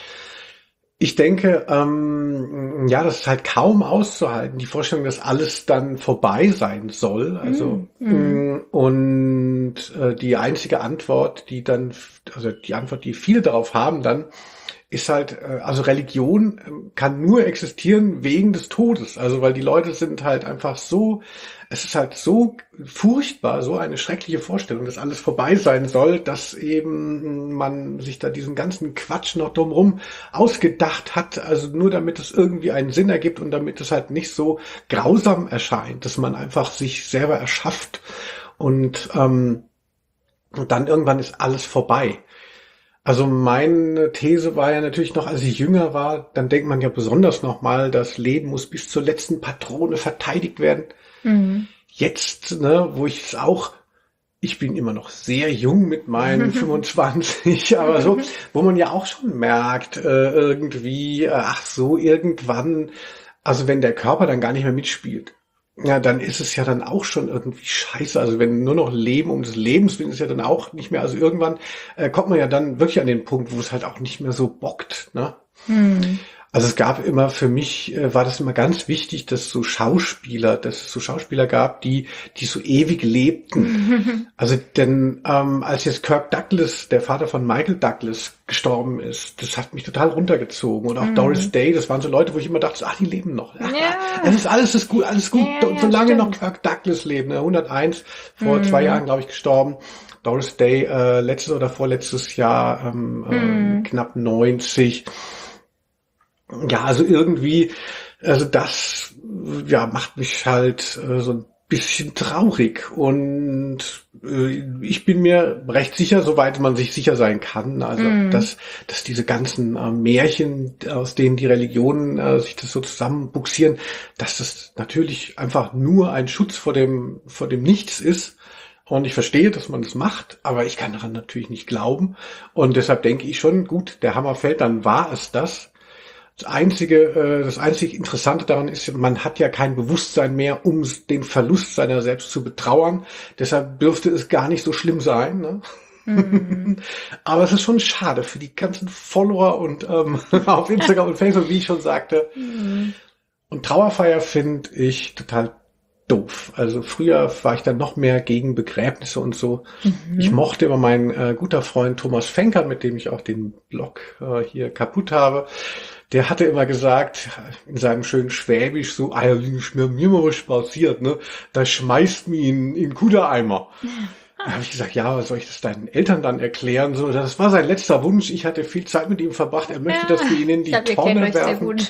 ich denke, ähm, ja, das ist halt kaum auszuhalten, die Vorstellung, dass alles dann vorbei sein soll. Also Mm, mm, mh, und äh, die einzige Antwort, die dann, also die Antwort, die viele darauf haben, dann ist halt, äh, also Religion ähm, kann nur existieren wegen des Todes. Also weil die Leute sind halt einfach so, es ist halt so furchtbar, so eine schreckliche Vorstellung, dass alles vorbei sein soll, dass eben man sich da diesen ganzen Quatsch noch drumherum ausgedacht hat, also nur damit es irgendwie einen Sinn ergibt und damit es halt nicht so grausam erscheint, dass man einfach sich selber erschafft und, ähm, und dann irgendwann ist alles vorbei. Also meine These war ja natürlich noch, als ich jünger war, dann denkt man ja besonders nochmal, das Leben muss bis zur letzten Patrone verteidigt werden. mm. Jetzt, ne, wo ich es auch, ich bin immer noch sehr jung mit meinen fünfundzwanzig, aber so, wo man ja auch schon merkt, äh, irgendwie, äh, ach so, irgendwann, also wenn der Körper dann gar nicht mehr mitspielt, ja, dann ist es ja dann auch schon irgendwie scheiße. Also wenn nur noch Leben um des Lebens willen ist ja dann auch nicht mehr. Also irgendwann äh, kommt man ja dann wirklich an den Punkt, wo es halt auch nicht mehr so bockt, ne? Mm. Also es gab immer für mich, äh, war das immer ganz wichtig, dass so Schauspieler, dass es so Schauspieler gab, die, die so ewig lebten. Also denn ähm, als jetzt Kirk Douglas, der Vater von Michael Douglas, gestorben ist, das hat mich total runtergezogen. Und auch Doris Mm. Day, das waren so Leute, wo ich immer dachte, ach, die leben noch. Ach, Ja, es ist alles ist gut, alles gut. ja, Und ja, solange noch stimmt. Kirk Douglas lebt, ne, hunderteins, vor zwei Mm. Jahren, glaube ich, gestorben. Doris Day, äh, letztes oder vorletztes Jahr, ähm, ähm, Mm. knapp neunzig. Ja, also irgendwie, also das, ja, macht mich halt äh, so ein bisschen traurig und äh, ich bin mir recht sicher, soweit man sich sicher sein kann, also Mm. dass, dass diese ganzen äh, Märchen, aus denen die Religionen äh, sich das so zusammenbuxieren, dass das natürlich einfach nur ein Schutz vor dem, vor dem Nichts ist. Und ich verstehe, dass man das macht, aber ich kann daran natürlich nicht glauben. Und deshalb denke ich schon, gut, der Hammer fällt, dann war es das. Das einzige, äh, das einzig Interessante daran ist, man hat ja kein Bewusstsein mehr, um den Verlust seiner selbst zu betrauern. Deshalb dürfte es gar nicht so schlimm sein. Ne? Mm. Aber es ist schon schade für die ganzen Follower und ähm, auf Instagram und Facebook, wie ich schon sagte. Mm. Und Trauerfeier finde ich total doof. Also früher war ich dann noch mehr gegen Begräbnisse und so. Ich Mhm. mochte immer meinen äh, guter Freund Thomas Fenker, mit dem ich auch den Blog äh, hier kaputt habe. Der hatte immer gesagt, in seinem schönen Schwäbisch, so, ah, ja, mir, mir mal was passiert, ne? Da schmeißt mich in, in Kudereimer. Da habe ich gesagt, ja, was soll ich das deinen Eltern dann erklären? So, das war sein letzter Wunsch. Ich hatte viel Zeit mit ihm verbracht. Er möchte, Ja, dass wir ihn in ich die glaube, ihr kennt Tonne euch sehr werfen. gut.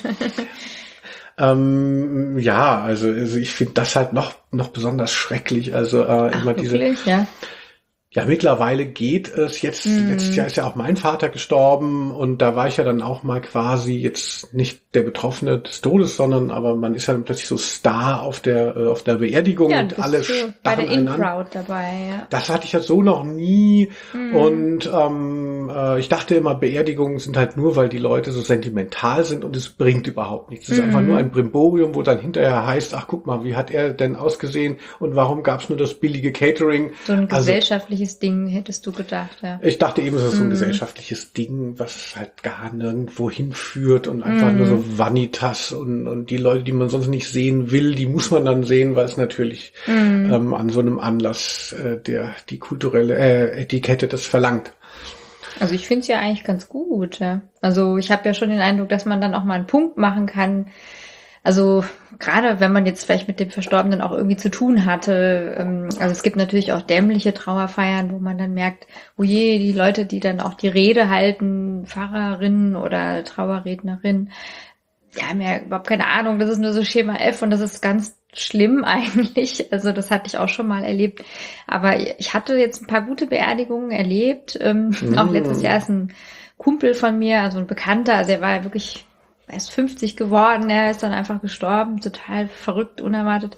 Ähm, ja, also, also ich finde das halt noch noch besonders schrecklich. Also äh, Ach, immer diese, wirklich? Ja. ja, mittlerweile geht es. Jetzt, letztes Jahr Mm. ist ja auch mein Vater gestorben und da war ich ja dann auch mal quasi jetzt nicht der Betroffene des Todes, sondern aber man ist ja dann plötzlich so Star auf der äh, auf der Beerdigung Ja, du und alle bist so bei der starren einen an. In-Crowd dabei, ja. Das hatte ich ja so noch nie Mm. und ähm, äh, ich dachte immer, Beerdigungen sind halt nur, weil die Leute so sentimental sind und es bringt überhaupt nichts. Es ist einfach nur Mm. ein Brimborium, wo dann hinterher heißt, ach guck mal, wie hat er denn ausgesehen und warum gab es nur das billige Catering? So ein Also gesellschaftliches Ding, hättest du gedacht, ja. ich dachte eben, es ist so ein Mm. gesellschaftliches Ding, was halt gar nirgendwo hinführt und einfach nur Mm. so Vanitas und, und die Leute, die man sonst nicht sehen will, die muss man dann sehen, weil es natürlich Mm. ähm, an so einem Anlass äh, der die kulturelle äh, Etikette das verlangt. Also ich finde es ja eigentlich ganz gut, ja. Also ich habe ja schon den Eindruck, dass man dann auch mal einen Punkt machen kann. Also gerade wenn man jetzt vielleicht mit dem Verstorbenen auch irgendwie zu tun hatte, ähm, also es gibt natürlich auch dämliche Trauerfeiern, wo man dann merkt, oh je, die Leute, die dann auch die Rede halten, Pfarrerinnen oder Trauerrednerinnen, die haben ja überhaupt keine Ahnung, das ist nur so Schema F und das ist ganz schlimm eigentlich. Also das hatte ich auch schon mal erlebt. Aber ich hatte jetzt ein paar gute Beerdigungen erlebt. Ähm, auch letztes Jahr Mm. ist ein Kumpel von mir, also ein Bekannter, also er war ja wirklich erst fünfzig geworden, er ist dann einfach gestorben, total verrückt, unerwartet.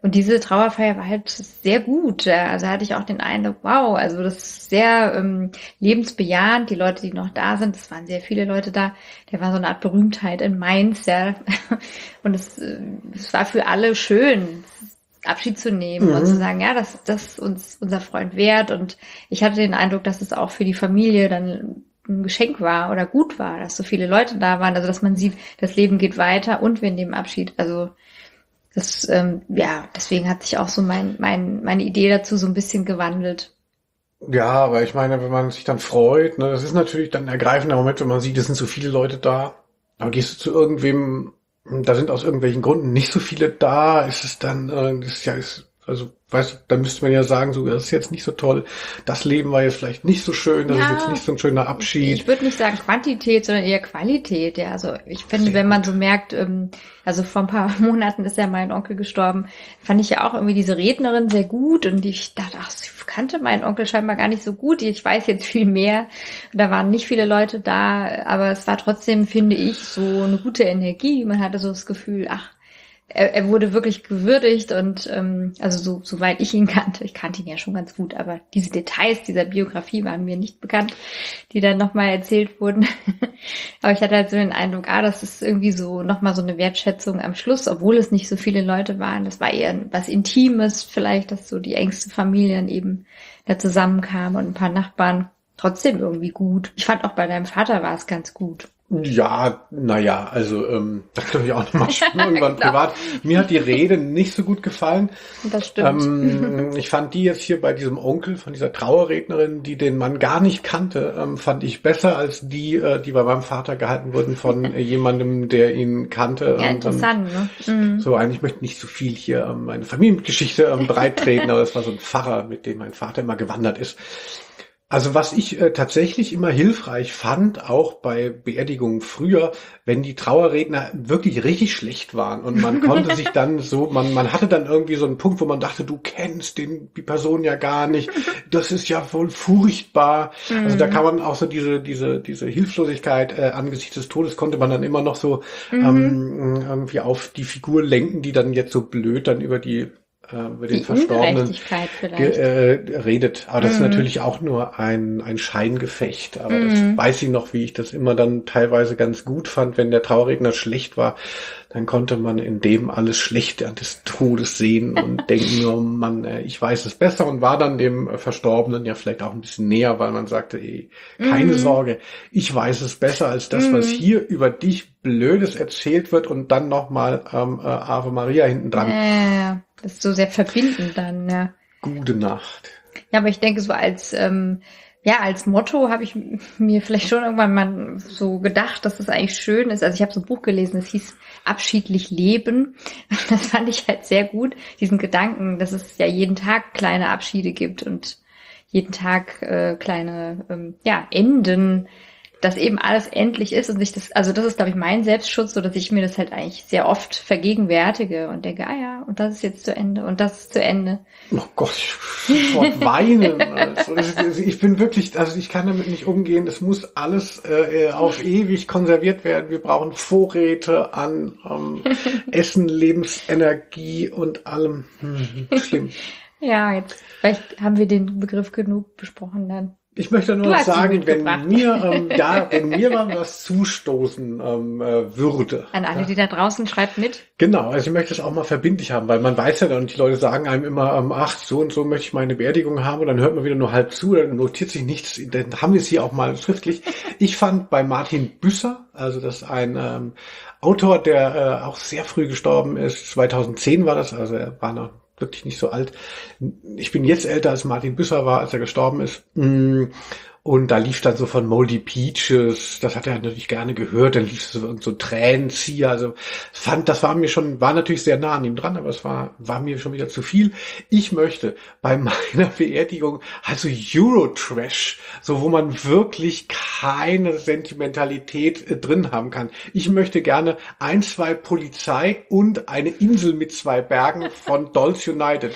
Und diese Trauerfeier war halt sehr gut. Ja. Also hatte ich auch den Eindruck, wow, also das ist sehr ähm, lebensbejahend. Die Leute, die noch da sind, es waren sehr viele Leute da. Der war so eine Art Berühmtheit in Mainz, ja. Und es, äh, es war für alle schön, Abschied zu nehmen mhm. und zu sagen, ja, das, das ist uns unser Freund wert. Und ich hatte den Eindruck, dass es auch für die Familie dann ein Geschenk war oder gut war, dass so viele Leute da waren. Also dass man sieht, das Leben geht weiter und wir nehmen Abschied. Also das, ähm, ja, deswegen hat sich auch so mein, mein, meine Idee dazu so ein bisschen gewandelt. Ja, aber ich meine, wenn man sich dann freut, ne, das ist natürlich dann ein ergreifender Moment, wenn man sieht, es sind so viele Leute da. Aber gehst du zu irgendwem, da sind aus irgendwelchen Gründen nicht so viele da, ist es dann, äh, das ist ja, ist, also, weißt du, dann müsste man ja sagen, so, das ist jetzt nicht so toll, das Leben war jetzt vielleicht nicht so schön, das ja, ist jetzt nicht so ein schöner Abschied. Ich würde nicht sagen Quantität, sondern eher Qualität, ja, also ich finde, Sehr wenn man gut. so merkt, ähm, also vor ein paar Monaten ist ja mein Onkel gestorben, fand ich ja auch irgendwie diese Rednerin sehr gut und ich dachte, ach, ich kannte meinen Onkel scheinbar gar nicht so gut, ich weiß jetzt viel mehr, da waren nicht viele Leute da, aber es war trotzdem, finde ich, so eine gute Energie, man hatte so das Gefühl, ach, Er, er wurde wirklich gewürdigt und ähm, also so soweit ich ihn kannte, ich kannte ihn ja schon ganz gut, aber diese Details dieser Biografie waren mir nicht bekannt, die dann nochmal erzählt wurden. Aber ich hatte halt so den Eindruck, ah, das ist irgendwie so nochmal so eine Wertschätzung am Schluss, obwohl es nicht so viele Leute waren. Das war eher was Intimes vielleicht, dass so die engste Familie dann eben da zusammenkam und ein paar Nachbarn. Trotzdem irgendwie gut. Ich fand auch bei deinem Vater war es ganz gut. Ja, naja, also ähm, da kann ich auch nochmal irgendwann privat. Mir hat die Rede nicht so gut gefallen. Das stimmt. Ähm, ich fand die jetzt hier bei diesem Onkel von dieser Trauerrednerin, die den Mann gar nicht kannte, ähm, fand ich besser als die, äh, die bei meinem Vater gehalten wurden von äh, jemandem, der ihn kannte. Ja, interessant, ähm, ne? Mhm. So, eigentlich möchte ich nicht so viel hier ähm, meine Familiengeschichte ähm, breit treten, aber das war so ein Pfarrer, mit dem mein Vater immer gewandert ist. Also was ich äh, tatsächlich immer hilfreich fand, auch bei Beerdigungen früher, wenn die Trauerredner wirklich richtig schlecht waren und man konnte sich dann so, man man hatte dann irgendwie so einen Punkt, wo man dachte, du kennst den die Person ja gar nicht, das ist ja wohl furchtbar. Mhm. Also da kann man auch so diese diese diese Hilflosigkeit äh, angesichts des Todes konnte man dann immer noch so mhm. ähm, irgendwie auf die Figur lenken, die dann jetzt so blöd dann über die über den die Verstorbenen ge- äh, redet. Aber das mm. ist natürlich auch nur ein, ein Scheingefecht. Aber mm. das weiß ich noch, wie ich das immer dann teilweise ganz gut fand. Wenn der Trauerredner schlecht war, dann konnte man in dem alles Schlechte des Todes sehen und denken, oh Mann, ich weiß es besser und war dann dem Verstorbenen ja vielleicht auch ein bisschen näher, weil man sagte, ey, keine mm. Sorge, ich weiß es besser als das, mm. was hier über dich Blödes erzählt wird und dann nochmal ähm, äh, Ave Maria hinten dran. Äh, das ist so sehr verbindend dann, ja. Gute Nacht. Ja, aber ich denke so als ähm, ja, als Motto habe ich mir vielleicht schon irgendwann mal so gedacht, dass das eigentlich schön ist. Also ich habe so ein Buch gelesen, das hieß Abschiedlich leben. Das fand ich halt sehr gut, diesen Gedanken, dass es ja jeden Tag kleine Abschiede gibt und jeden Tag äh, kleine ähm, ja Enden, dass eben alles endlich ist und sich das, also das ist, glaube ich, mein Selbstschutz, so dass ich mir das halt eigentlich sehr oft vergegenwärtige und denke, ah ja, und das ist jetzt zu Ende und das ist zu Ende. Oh Gott, ich muss weinen. Also ich bin wirklich, also ich kann damit nicht umgehen. Es muss alles äh, auf ewig konserviert werden. Wir brauchen Vorräte an ähm, Essen, Lebensenergie und allem. Hm, schlimm. Ja, jetzt vielleicht haben wir den Begriff genug besprochen dann. Ich möchte nur noch sagen, wenn mir, ähm, ja, wenn mir mal was zustoßen ähm, äh, würde. An alle, die da draußen, schreibt mit. Genau, also ich möchte es auch mal verbindlich haben, weil man weiß ja dann, die Leute sagen einem immer, ähm, ach, so und so möchte ich meine Beerdigung haben und dann hört man wieder nur halb zu, dann notiert sich nichts, dann haben wir es hier auch mal schriftlich. Ich fand bei Martin Büsser, also das ist ein ähm, Autor, der äh, auch sehr früh gestorben ist, zweitausendzehn war das, also er war noch wirklich nicht so alt. Ich bin jetzt älter als Martin Büsser war, als er gestorben ist. Und da lief dann so von Moldy Peaches, das hat er natürlich gerne gehört, dann lief so, so Tränenzieher, also fand, das war mir schon, war natürlich sehr nah an ihm dran, aber es war, war mir schon wieder zu viel. Ich möchte bei meiner Beerdigung, also Eurotrash, so wo man wirklich keine Sentimentalität äh, drin haben kann. Ich möchte gerne ein, zwei Polizei und eine Insel mit zwei Bergen von Dolls United.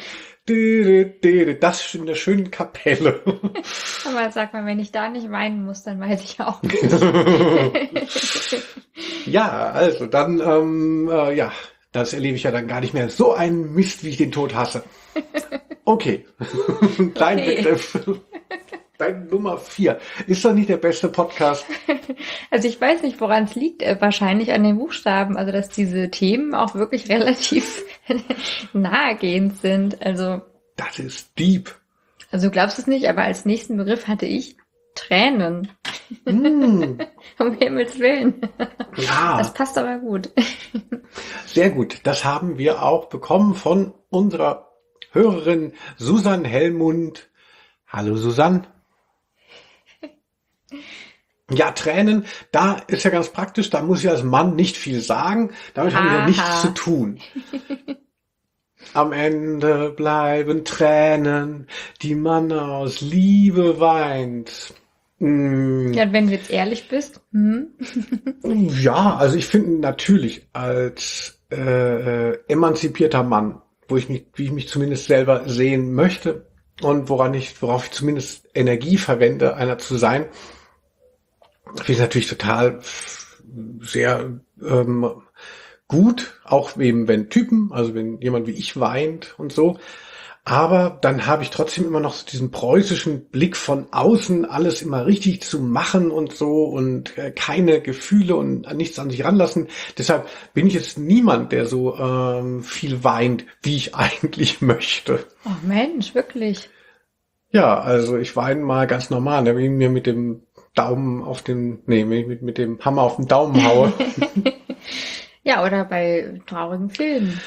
Das in der schönen Kapelle. Aber sag mal, wenn ich da nicht weinen muss, dann weiß ich auch nicht. Ja, also dann, ähm, äh, ja, Das erlebe ich ja dann gar nicht mehr. So ein Mist, wie ich den Tod hasse. Okay, dein Okay. Begriff. Dein Nummer vier. Ist doch nicht der beste Podcast. Also ich weiß nicht, woran es liegt. Äh, Wahrscheinlich an den Buchstaben. Also dass diese Themen auch wirklich relativ nahegehend sind. Also, Das ist deep. also du glaubst es nicht, aber als nächsten Begriff hatte ich Tränen. Mm, Um Himmels Willen. Das ja, passt aber gut. sehr gut. Das haben wir auch bekommen von unserer Hörerin Susanne Hellmund. Hallo Susanne. Ja, Tränen, da ist ja ganz praktisch, da muss ich als Mann nicht viel sagen, damit habe ich ja nichts zu Aha. tun. Am Ende bleiben Tränen, die man aus Liebe weint. Mm, Ja, und wenn du jetzt ehrlich bist, hm? ja, also ich finde natürlich als äh, äh, emanzipierter Mann, wo ich mich, wie ich mich zumindest selber sehen möchte und woran ich, worauf ich zumindest Energie verwende, einer zu sein, finde ich natürlich total sehr ähm, gut, auch eben wenn Typen, also wenn jemand wie ich weint und so. Aber dann habe ich trotzdem immer noch so diesen preußischen Blick von außen, alles immer richtig zu machen und so und äh, keine Gefühle und an nichts an sich ranlassen. Deshalb bin ich jetzt niemand, der so ähm, viel weint, wie ich eigentlich möchte. Oh Mensch, wirklich. Ja, also ich weine mal ganz normal, ne, wenn ich mir mit dem Daumen auf den, nee, wenn ich mit, mit dem Hammer auf den Daumen haue. Ja, oder bei traurigen Filmen.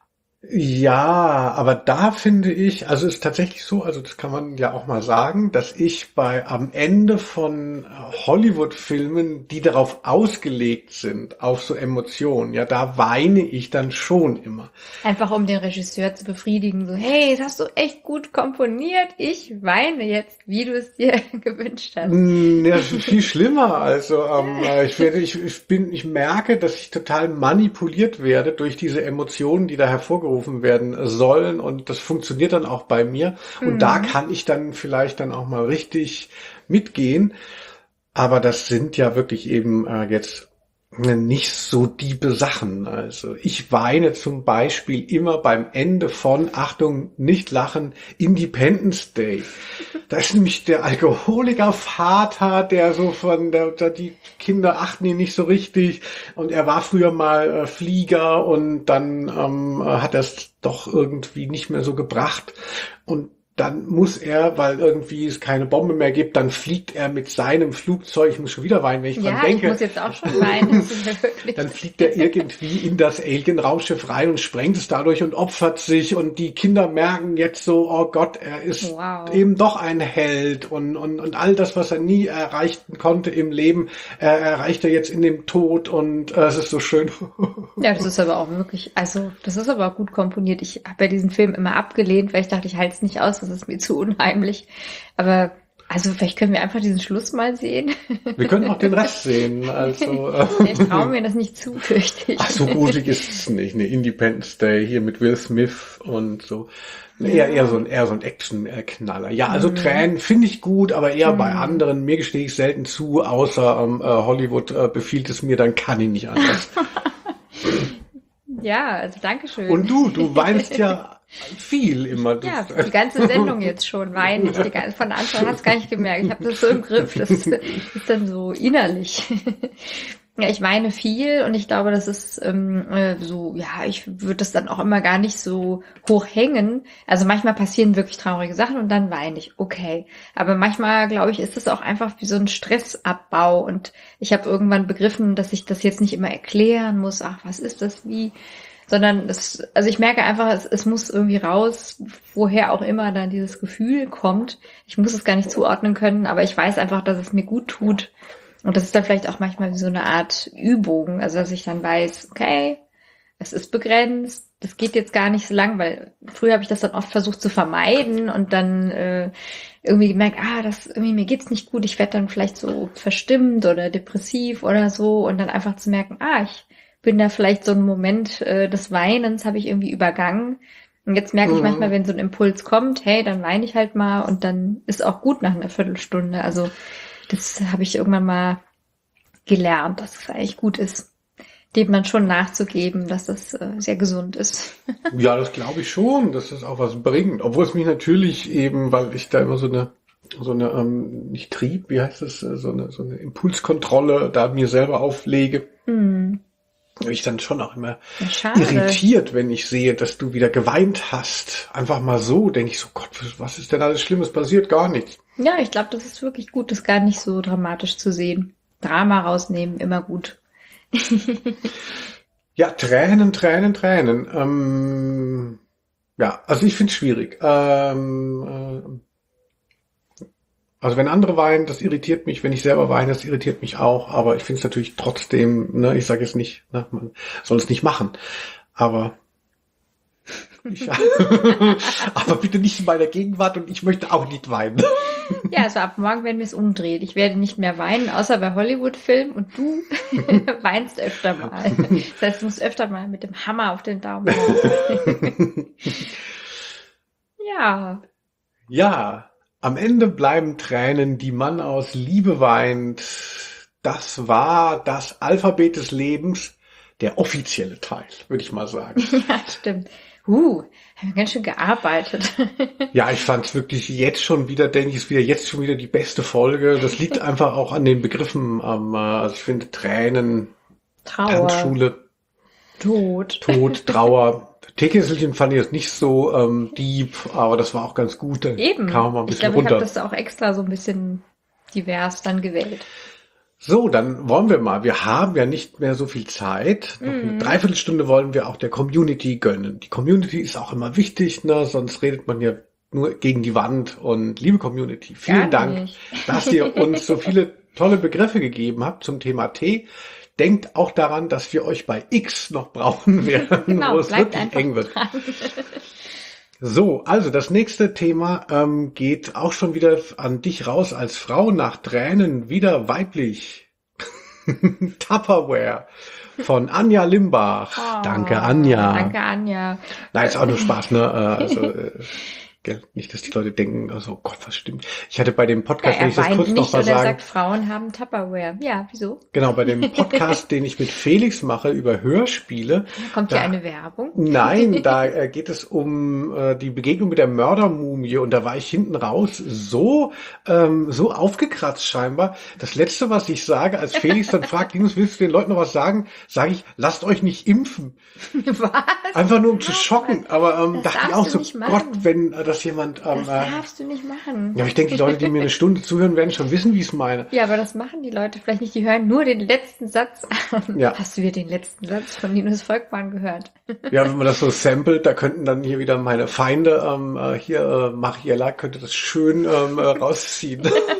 Ja, aber da finde ich, also ist tatsächlich so, also das kann man ja auch mal sagen, dass ich bei am Ende von Hollywood-Filmen, die darauf ausgelegt sind, auf so Emotionen, ja, da weine ich dann schon immer. Einfach um den Regisseur zu befriedigen. So, hey, das hast du echt gut komponiert. Ich weine jetzt, wie du es dir gewünscht hast. Mm, Ja, viel schlimmer. Also ähm, äh, ich werde, ich, ich bin, ich merke, dass ich total manipuliert werde durch diese Emotionen, die da hervorgerufen werden sollen, und das funktioniert dann auch bei mir. Und da Mhm. kann ich dann vielleicht dann auch mal richtig mitgehen. Aber das sind ja wirklich eben äh, jetzt nicht so diebe Sachen. Also ich weine zum Beispiel immer beim Ende von, Achtung, nicht lachen, Independence Day. Da ist nämlich der Alkoholiker-Vater, der so von der, der, die Kinder achten ihn nicht so richtig, und er war früher mal äh, Flieger, und dann ähm, hat er es doch irgendwie nicht mehr so gebracht, und dann muss er, weil irgendwie es keine Bombe mehr gibt, dann fliegt er mit seinem Flugzeug, ich muss schon wieder weinen, wenn ich dran Ja, ich denke, muss jetzt auch schon weinen. Das ist ja wirklich. dann fliegt er irgendwie in das Alien-Raumschiff rein und sprengt es dadurch und opfert sich, und die Kinder merken jetzt so, oh Gott, er ist Wow. eben doch ein Held, und, und, und all das, was er nie erreichen konnte im Leben, äh, erreicht er jetzt in dem Tod, und äh, es ist so schön. Ja, das ist aber auch wirklich, also das ist aber auch gut komponiert. Ich habe ja diesen Film immer abgelehnt, weil ich dachte, ich halte es nicht aus, das ist mir zu unheimlich. Aber also vielleicht können wir einfach diesen Schluss mal sehen. Wir können auch den Rest sehen. Also, äh, Ich traue mir das nicht zu, fürchte ich. ach, so gruselig ist es nicht. Ne, Independence Day hier mit Will Smith und so. Eher, eher so ein, eher so ein Action-Knaller. Ja, also Mhm. Tränen finde ich gut, aber eher bei Mhm. anderen. Mir gestehe ich selten zu, außer ähm, äh, Hollywood äh, befiehlt es mir, dann kann ich nicht anders. Ja, also Dankeschön. Und du, du weinst ja viel immer. Du, Ja, die ganze Sendung jetzt schon weine ich. Die ganze, von Anfang an hast du gar nicht gemerkt. Ich habe das so im Griff. Das ist, ist dann so innerlich. Ja, ich weine viel, und ich glaube, das ist ähm, äh, so, ja, ich würde das dann auch immer gar nicht so hoch hängen. Also manchmal passieren wirklich traurige Sachen und dann weine ich, okay. Aber manchmal, glaube ich, ist es auch einfach wie so ein Stressabbau, und ich habe irgendwann begriffen, dass ich das jetzt nicht immer erklären muss, ach, was ist das, wie, sondern das, also ich merke einfach, es, es muss irgendwie raus, woher auch immer dann dieses Gefühl kommt. Ich muss es gar nicht zuordnen können, aber ich weiß einfach, dass es mir gut tut. Und das ist dann vielleicht auch manchmal wie so eine Art Übung, also dass ich dann weiß, okay, es ist begrenzt, das geht jetzt gar nicht so lang, weil früher habe ich das dann oft versucht zu vermeiden und dann äh, irgendwie gemerkt, ah, das irgendwie mir geht's nicht gut, ich werde dann vielleicht so verstimmt oder depressiv oder so, und dann einfach zu merken, ah, ich bin da vielleicht so einen Moment äh, des Weinens habe ich irgendwie übergangen. Und jetzt merke ich manchmal, Mhm. wenn so ein Impuls kommt, hey, dann weine ich halt mal, und dann ist auch gut nach einer Viertelstunde. Also das habe ich irgendwann mal gelernt, dass es eigentlich gut ist. dem dann schon nachzugeben, dass das äh, sehr gesund ist. Ja, das glaube ich schon, dass das auch was bringt. Obwohl es mich natürlich eben, weil ich da immer so eine, so eine, ähm, nicht Trieb, wie heißt das, so eine, so eine Impulskontrolle da mir selber auflege. Hm. Ich dann schon auch immer Ja, schade. irritiert, wenn ich sehe, dass du wieder geweint hast. Einfach mal so, denke ich so, Gott, was ist denn alles Schlimmes passiert? Gar nichts. Ja, ich glaube, das ist wirklich gut, das gar nicht so dramatisch zu sehen. Drama rausnehmen, immer gut. Ja, Tränen, Tränen, Tränen. Ähm, ja, also ich finde es schwierig. Ähm, äh, also wenn andere weinen, das irritiert mich. Wenn ich selber weine, das irritiert mich auch. Aber ich finde es natürlich trotzdem, ne, ich sage jetzt nicht, ne, man soll es nicht machen. Aber ich, aber bitte nicht in meiner Gegenwart und ich möchte auch nicht weinen. Ja, also ab morgen werden wir es umdrehen. Ich werde nicht mehr weinen, außer bei Hollywood-Filmen und du weinst öfter mal. Das heißt, du musst öfter mal mit dem Hammer auf den Daumen hauen. Ja. Ja, am Ende bleiben Tränen, die man aus Liebe weint. Das war das Alphabet des Lebens, der offizielle Teil, würde ich mal sagen. Ja, stimmt. Uh, haben wir ganz schön gearbeitet. Ja, ich fand es wirklich jetzt schon wieder, denke ich, ist wieder jetzt schon wieder die beste Folge. Das liegt einfach auch an den Begriffen. Ähm, also ich finde Tränen, Trauer, Tanzschule, Tod. Tod, Trauer. Teekesselchen fand ich jetzt nicht so ähm, deep, aber das war auch ganz gut. Da Eben. kam man mal ein Ich bisschen glaube, ich habe runter. das auch extra so ein bisschen divers dann gewählt. So, dann wollen wir mal. Wir haben ja nicht mehr so viel Zeit. Noch eine Mhm. Dreiviertelstunde wollen wir auch der Community gönnen. Die Community ist auch immer wichtig, ne? Sonst redet man ja nur gegen die Wand. Und liebe Community, vielen Gar Dank, nicht. dass ihr uns so viele tolle Begriffe gegeben habt zum Thema Tee. Denkt auch daran, dass wir euch bei X noch brauchen werden, Genau, wo es bleibt wirklich einfach eng wird. dran. So, also das nächste Thema ähm, geht auch schon wieder an dich raus als Frau nach Tränen, wieder weiblich. Tupperware von Anja Limbach. Oh, Danke, Anja. Danke, Anja. Nein, ist auch nur Spaß, ne? Äh, Also, äh, gell, nicht, dass die Leute denken, also oh Gott, was stimmt. Ich hatte bei dem Ja, Podcast, wenn er ich das weint kurz noch nicht mal und er sagen, sagt, Frauen haben Tupperware. Ja, wieso? genau, bei dem Podcast, den ich mit Felix mache über Hörspiele, Kommt hier da- eine Werbung? nein, da äh, geht es um äh, die Begegnung mit der Mördermumie und da war ich hinten raus so ähm, so aufgekratzt scheinbar. Das Letzte, was ich sage, als Felix dann fragt, Linus, willst du den Leuten noch was sagen? Sage ich, lasst euch nicht impfen. Was? Einfach nur um zu schocken. Aber ähm, Das dachte ich darfst auch du so, nicht machen. Gott, wenn äh, das jemand... Ähm, Das äh, darfst du nicht machen. ja, aber ich denke, die Leute, die mir eine Stunde zuhören, werden schon wissen, wie ich es meine. Ja, aber das machen die Leute vielleicht nicht. Die hören nur den letzten Satz an. Ja. Hast du dir den letzten Satz von Linus Volkmann gehört? Ja, wenn man das so samplet, da könnten dann hier wieder meine Feinde, ähm, äh, hier, äh, Mariella, könnte das schön ähm, äh, rausziehen.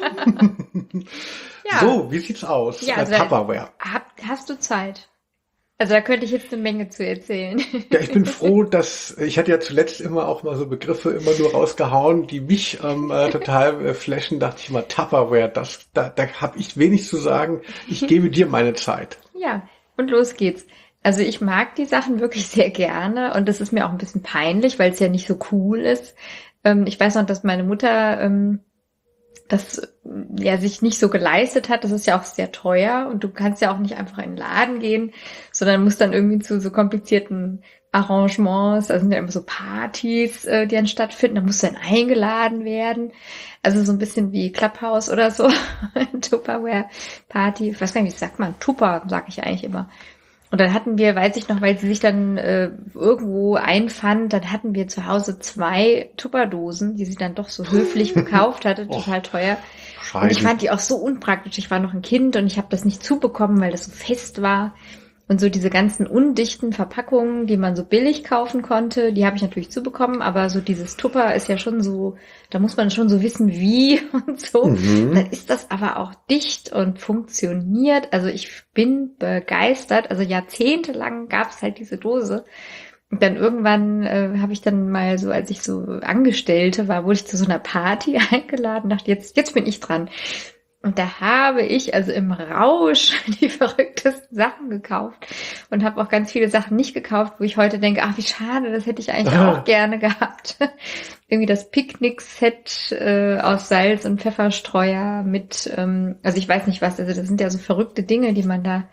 Ja. So, wie sieht's aus? Ja, äh, also- Tupperware. Hab, hast du Zeit? Also da könnte ich jetzt eine Menge zu erzählen. Ja, ich bin froh, dass ich hatte ja zuletzt immer auch mal so Begriffe immer nur rausgehauen, die mich ähm, äh, total äh, flashen. Dachte ich mal, Tupperware, das, da, da habe ich wenig zu sagen. Ich gebe dir meine Zeit. Ja, und los geht's. Also ich mag die Sachen wirklich sehr gerne und das ist mir auch ein bisschen peinlich, weil es ja nicht so cool ist. Ähm, ich weiß noch, dass meine Mutter ähm, das ja sich nicht so geleistet hat. Das ist ja auch sehr teuer und du kannst ja auch nicht einfach in den Laden gehen, sondern musst dann irgendwie zu so komplizierten Arrangements, also sind ja immer so Partys, äh, die dann stattfinden, da musst du dann eingeladen werden. Also so ein bisschen wie Clubhouse oder so, Tupperware-Party. Ich weiß gar nicht, wie sagt man? Tupper, sag ich eigentlich immer. Und dann hatten wir, weiß ich noch, weil sie sich dann äh, irgendwo einfand, dann hatten wir zu Hause zwei Tupperdosen, die sie dann doch so höflich gekauft hatte, Och, total teuer. Und Scheiße. ich fand die auch so unpraktisch. Ich war noch ein Kind und ich habe das nicht zubekommen, weil das so fest war. Und so diese ganzen undichten Verpackungen, die man so billig kaufen konnte, die habe ich natürlich zubekommen. Aber so dieses Tupper ist ja schon so, da muss man schon so wissen, wie und so. Mhm. Dann ist das aber auch dicht und funktioniert. Also ich bin begeistert. Also jahrzehntelang gab es halt diese Dose. Und dann irgendwann äh, habe ich dann mal so, als ich so Angestellte war, wurde ich zu so einer Party eingeladen, dachte, jetzt, jetzt bin ich dran. Und da habe ich also im Rausch die verrücktesten Sachen gekauft und habe auch ganz viele Sachen nicht gekauft, wo ich heute denke, ach wie schade, das hätte ich eigentlich Ah. auch gerne gehabt. Irgendwie das Picknick-Set äh, aus Salz- und Pfefferstreuer mit, ähm, also ich weiß nicht was, also das sind ja so verrückte Dinge, die man da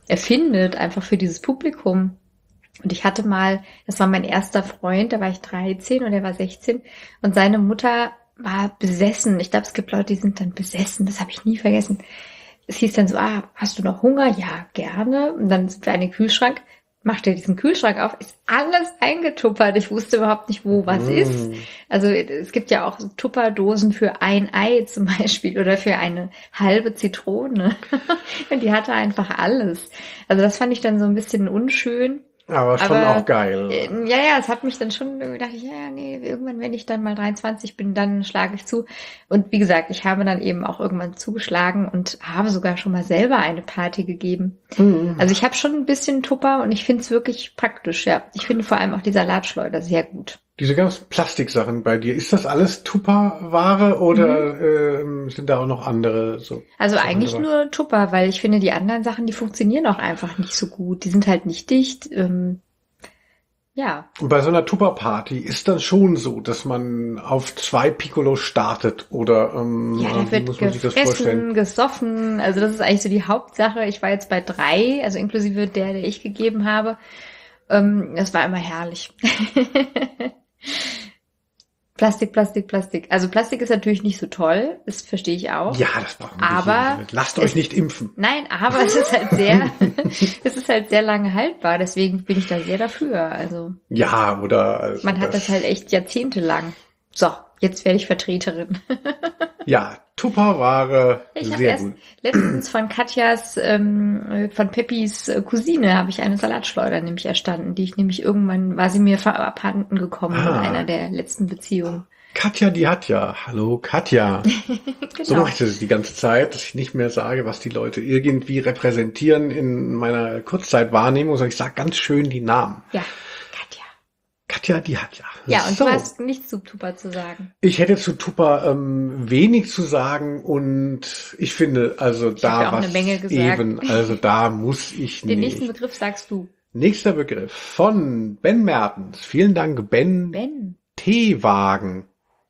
erfindet, einfach für dieses Publikum. Und ich hatte mal, das war mein erster Freund, da war ich dreizehn und er war sechzehn und seine Mutter war besessen. Ich glaube, es gibt Leute, die sind dann besessen, das habe ich nie vergessen. Es hieß dann so, ah, hast du noch Hunger? Ja, gerne. Und dann sind wir an den Kühlschrank, macht er diesen Kühlschrank auf, ist alles eingetuppert. Ich wusste überhaupt nicht, wo was mm. ist. Also es gibt ja auch so Tupperdosen für ein Ei zum Beispiel oder für eine halbe Zitrone. Und die hatte einfach alles. Also das fand ich dann so ein bisschen unschön. Aber schon Aber, auch geil. Äh, ja, ja, es hat mich dann schon, gedacht, ja, ja, nee, irgendwann, wenn ich dann mal dreiundzwanzig bin, dann schlage ich zu. Und wie gesagt, ich habe dann eben auch irgendwann zugeschlagen und habe sogar schon mal selber eine Party gegeben. Mhm. Also ich habe schon ein bisschen Tupper und ich finde es wirklich praktisch, ja. Ich finde vor allem auch die Salatschleuder sehr gut. Diese ganzen Plastiksachen bei dir, ist das alles Tupperware oder mhm. äh, sind da auch noch andere? So also eigentlich andere? Nur Tupper, weil ich finde, die anderen Sachen, die funktionieren auch einfach nicht so gut. Die sind halt nicht dicht. Ähm, ja. Und bei so einer Tupper-Party ist dann schon so, dass man auf zwei Piccolo startet oder ähm, ja, da wird muss man sich das vorstellen? Gesoffen. Also das ist eigentlich so die Hauptsache. Ich war jetzt bei drei, also inklusive der, der ich gegeben habe. Ähm, das war immer herrlich. Plastik, Plastik, Plastik. Also Plastik ist natürlich nicht so toll, das verstehe ich auch. Ja, das brauchen wir aber nicht. Lasst euch nicht impfen. Nein, aber es ist halt sehr, es ist halt sehr lange haltbar, deswegen bin ich da sehr dafür. Also ja, oder also man hat das, das halt echt jahrzehntelang. So, jetzt werde ich Vertreterin. Ja, Tupperware, ich sehr hab erst gut. Letztens von Katjas, ähm, von Peppis Cousine habe ich eine Salatschleuder nämlich erstanden, die ich nämlich irgendwann, war sie mir abhanden gekommen ah. in einer der letzten Beziehungen. Katja, die hat ja. Hallo, Katja. Genau. So mache ich das die ganze Zeit, dass ich nicht mehr sage, was die Leute irgendwie repräsentieren in meiner Kurzzeitwahrnehmung, sondern ich sage ganz schön die Namen. Ja, Katja. Katja, die hat ja. Ja, und so. du hast nichts zu Tupper zu sagen. Ich hätte zu Tupper ähm, wenig zu sagen und ich finde, also ich da ja was eben, also da muss ich Den nicht. nächsten Begriff sagst du. Nächster Begriff von Ben Mertens. Vielen Dank, Ben. Ben. Teewagen.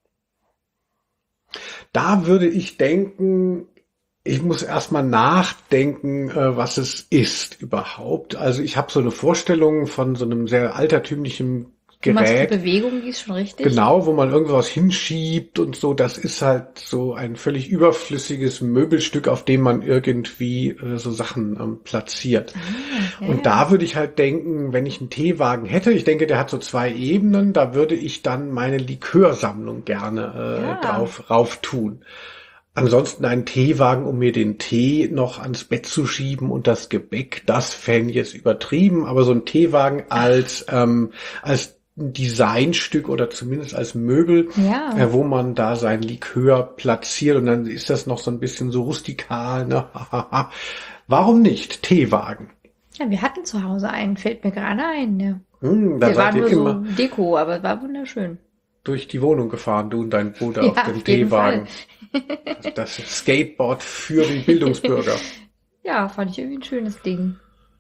Da würde ich denken, ich muss erstmal nachdenken, äh, was es ist überhaupt. Also ich habe so eine Vorstellung von so einem sehr altertümlichen Gerät. Du machst die Bewegung, die ist schon richtig. Genau, wo man irgendwas hinschiebt und so. Das ist halt so ein völlig überflüssiges Möbelstück, auf dem man irgendwie äh, so Sachen ähm, platziert. Ah, okay. Und da würde ich halt denken, wenn ich einen Teewagen hätte, ich denke, der hat so zwei Ebenen, da würde ich dann meine Likörsammlung gerne äh, ja. drauf rauf tun. Ansonsten einen Teewagen, um mir den Tee noch ans Bett zu schieben und das Gebäck, das fände ich jetzt übertrieben, aber so ein Teewagen als ähm, als Designstück oder zumindest als Möbel, ja. äh, wo man da sein Likör platziert und dann ist das noch so ein bisschen so rustikal. Ne? Warum nicht? Teewagen. Ja, wir hatten zu Hause einen, fällt mir gerade ein. Ne? Hm, da wir seid waren ihr nur immer so Deko, aber war wunderschön. Durch die Wohnung gefahren, du und dein Bruder ja, auf dem auf Teewagen. Das Skateboard für den Bildungsbürger. Ja, fand ich irgendwie ein schönes Ding.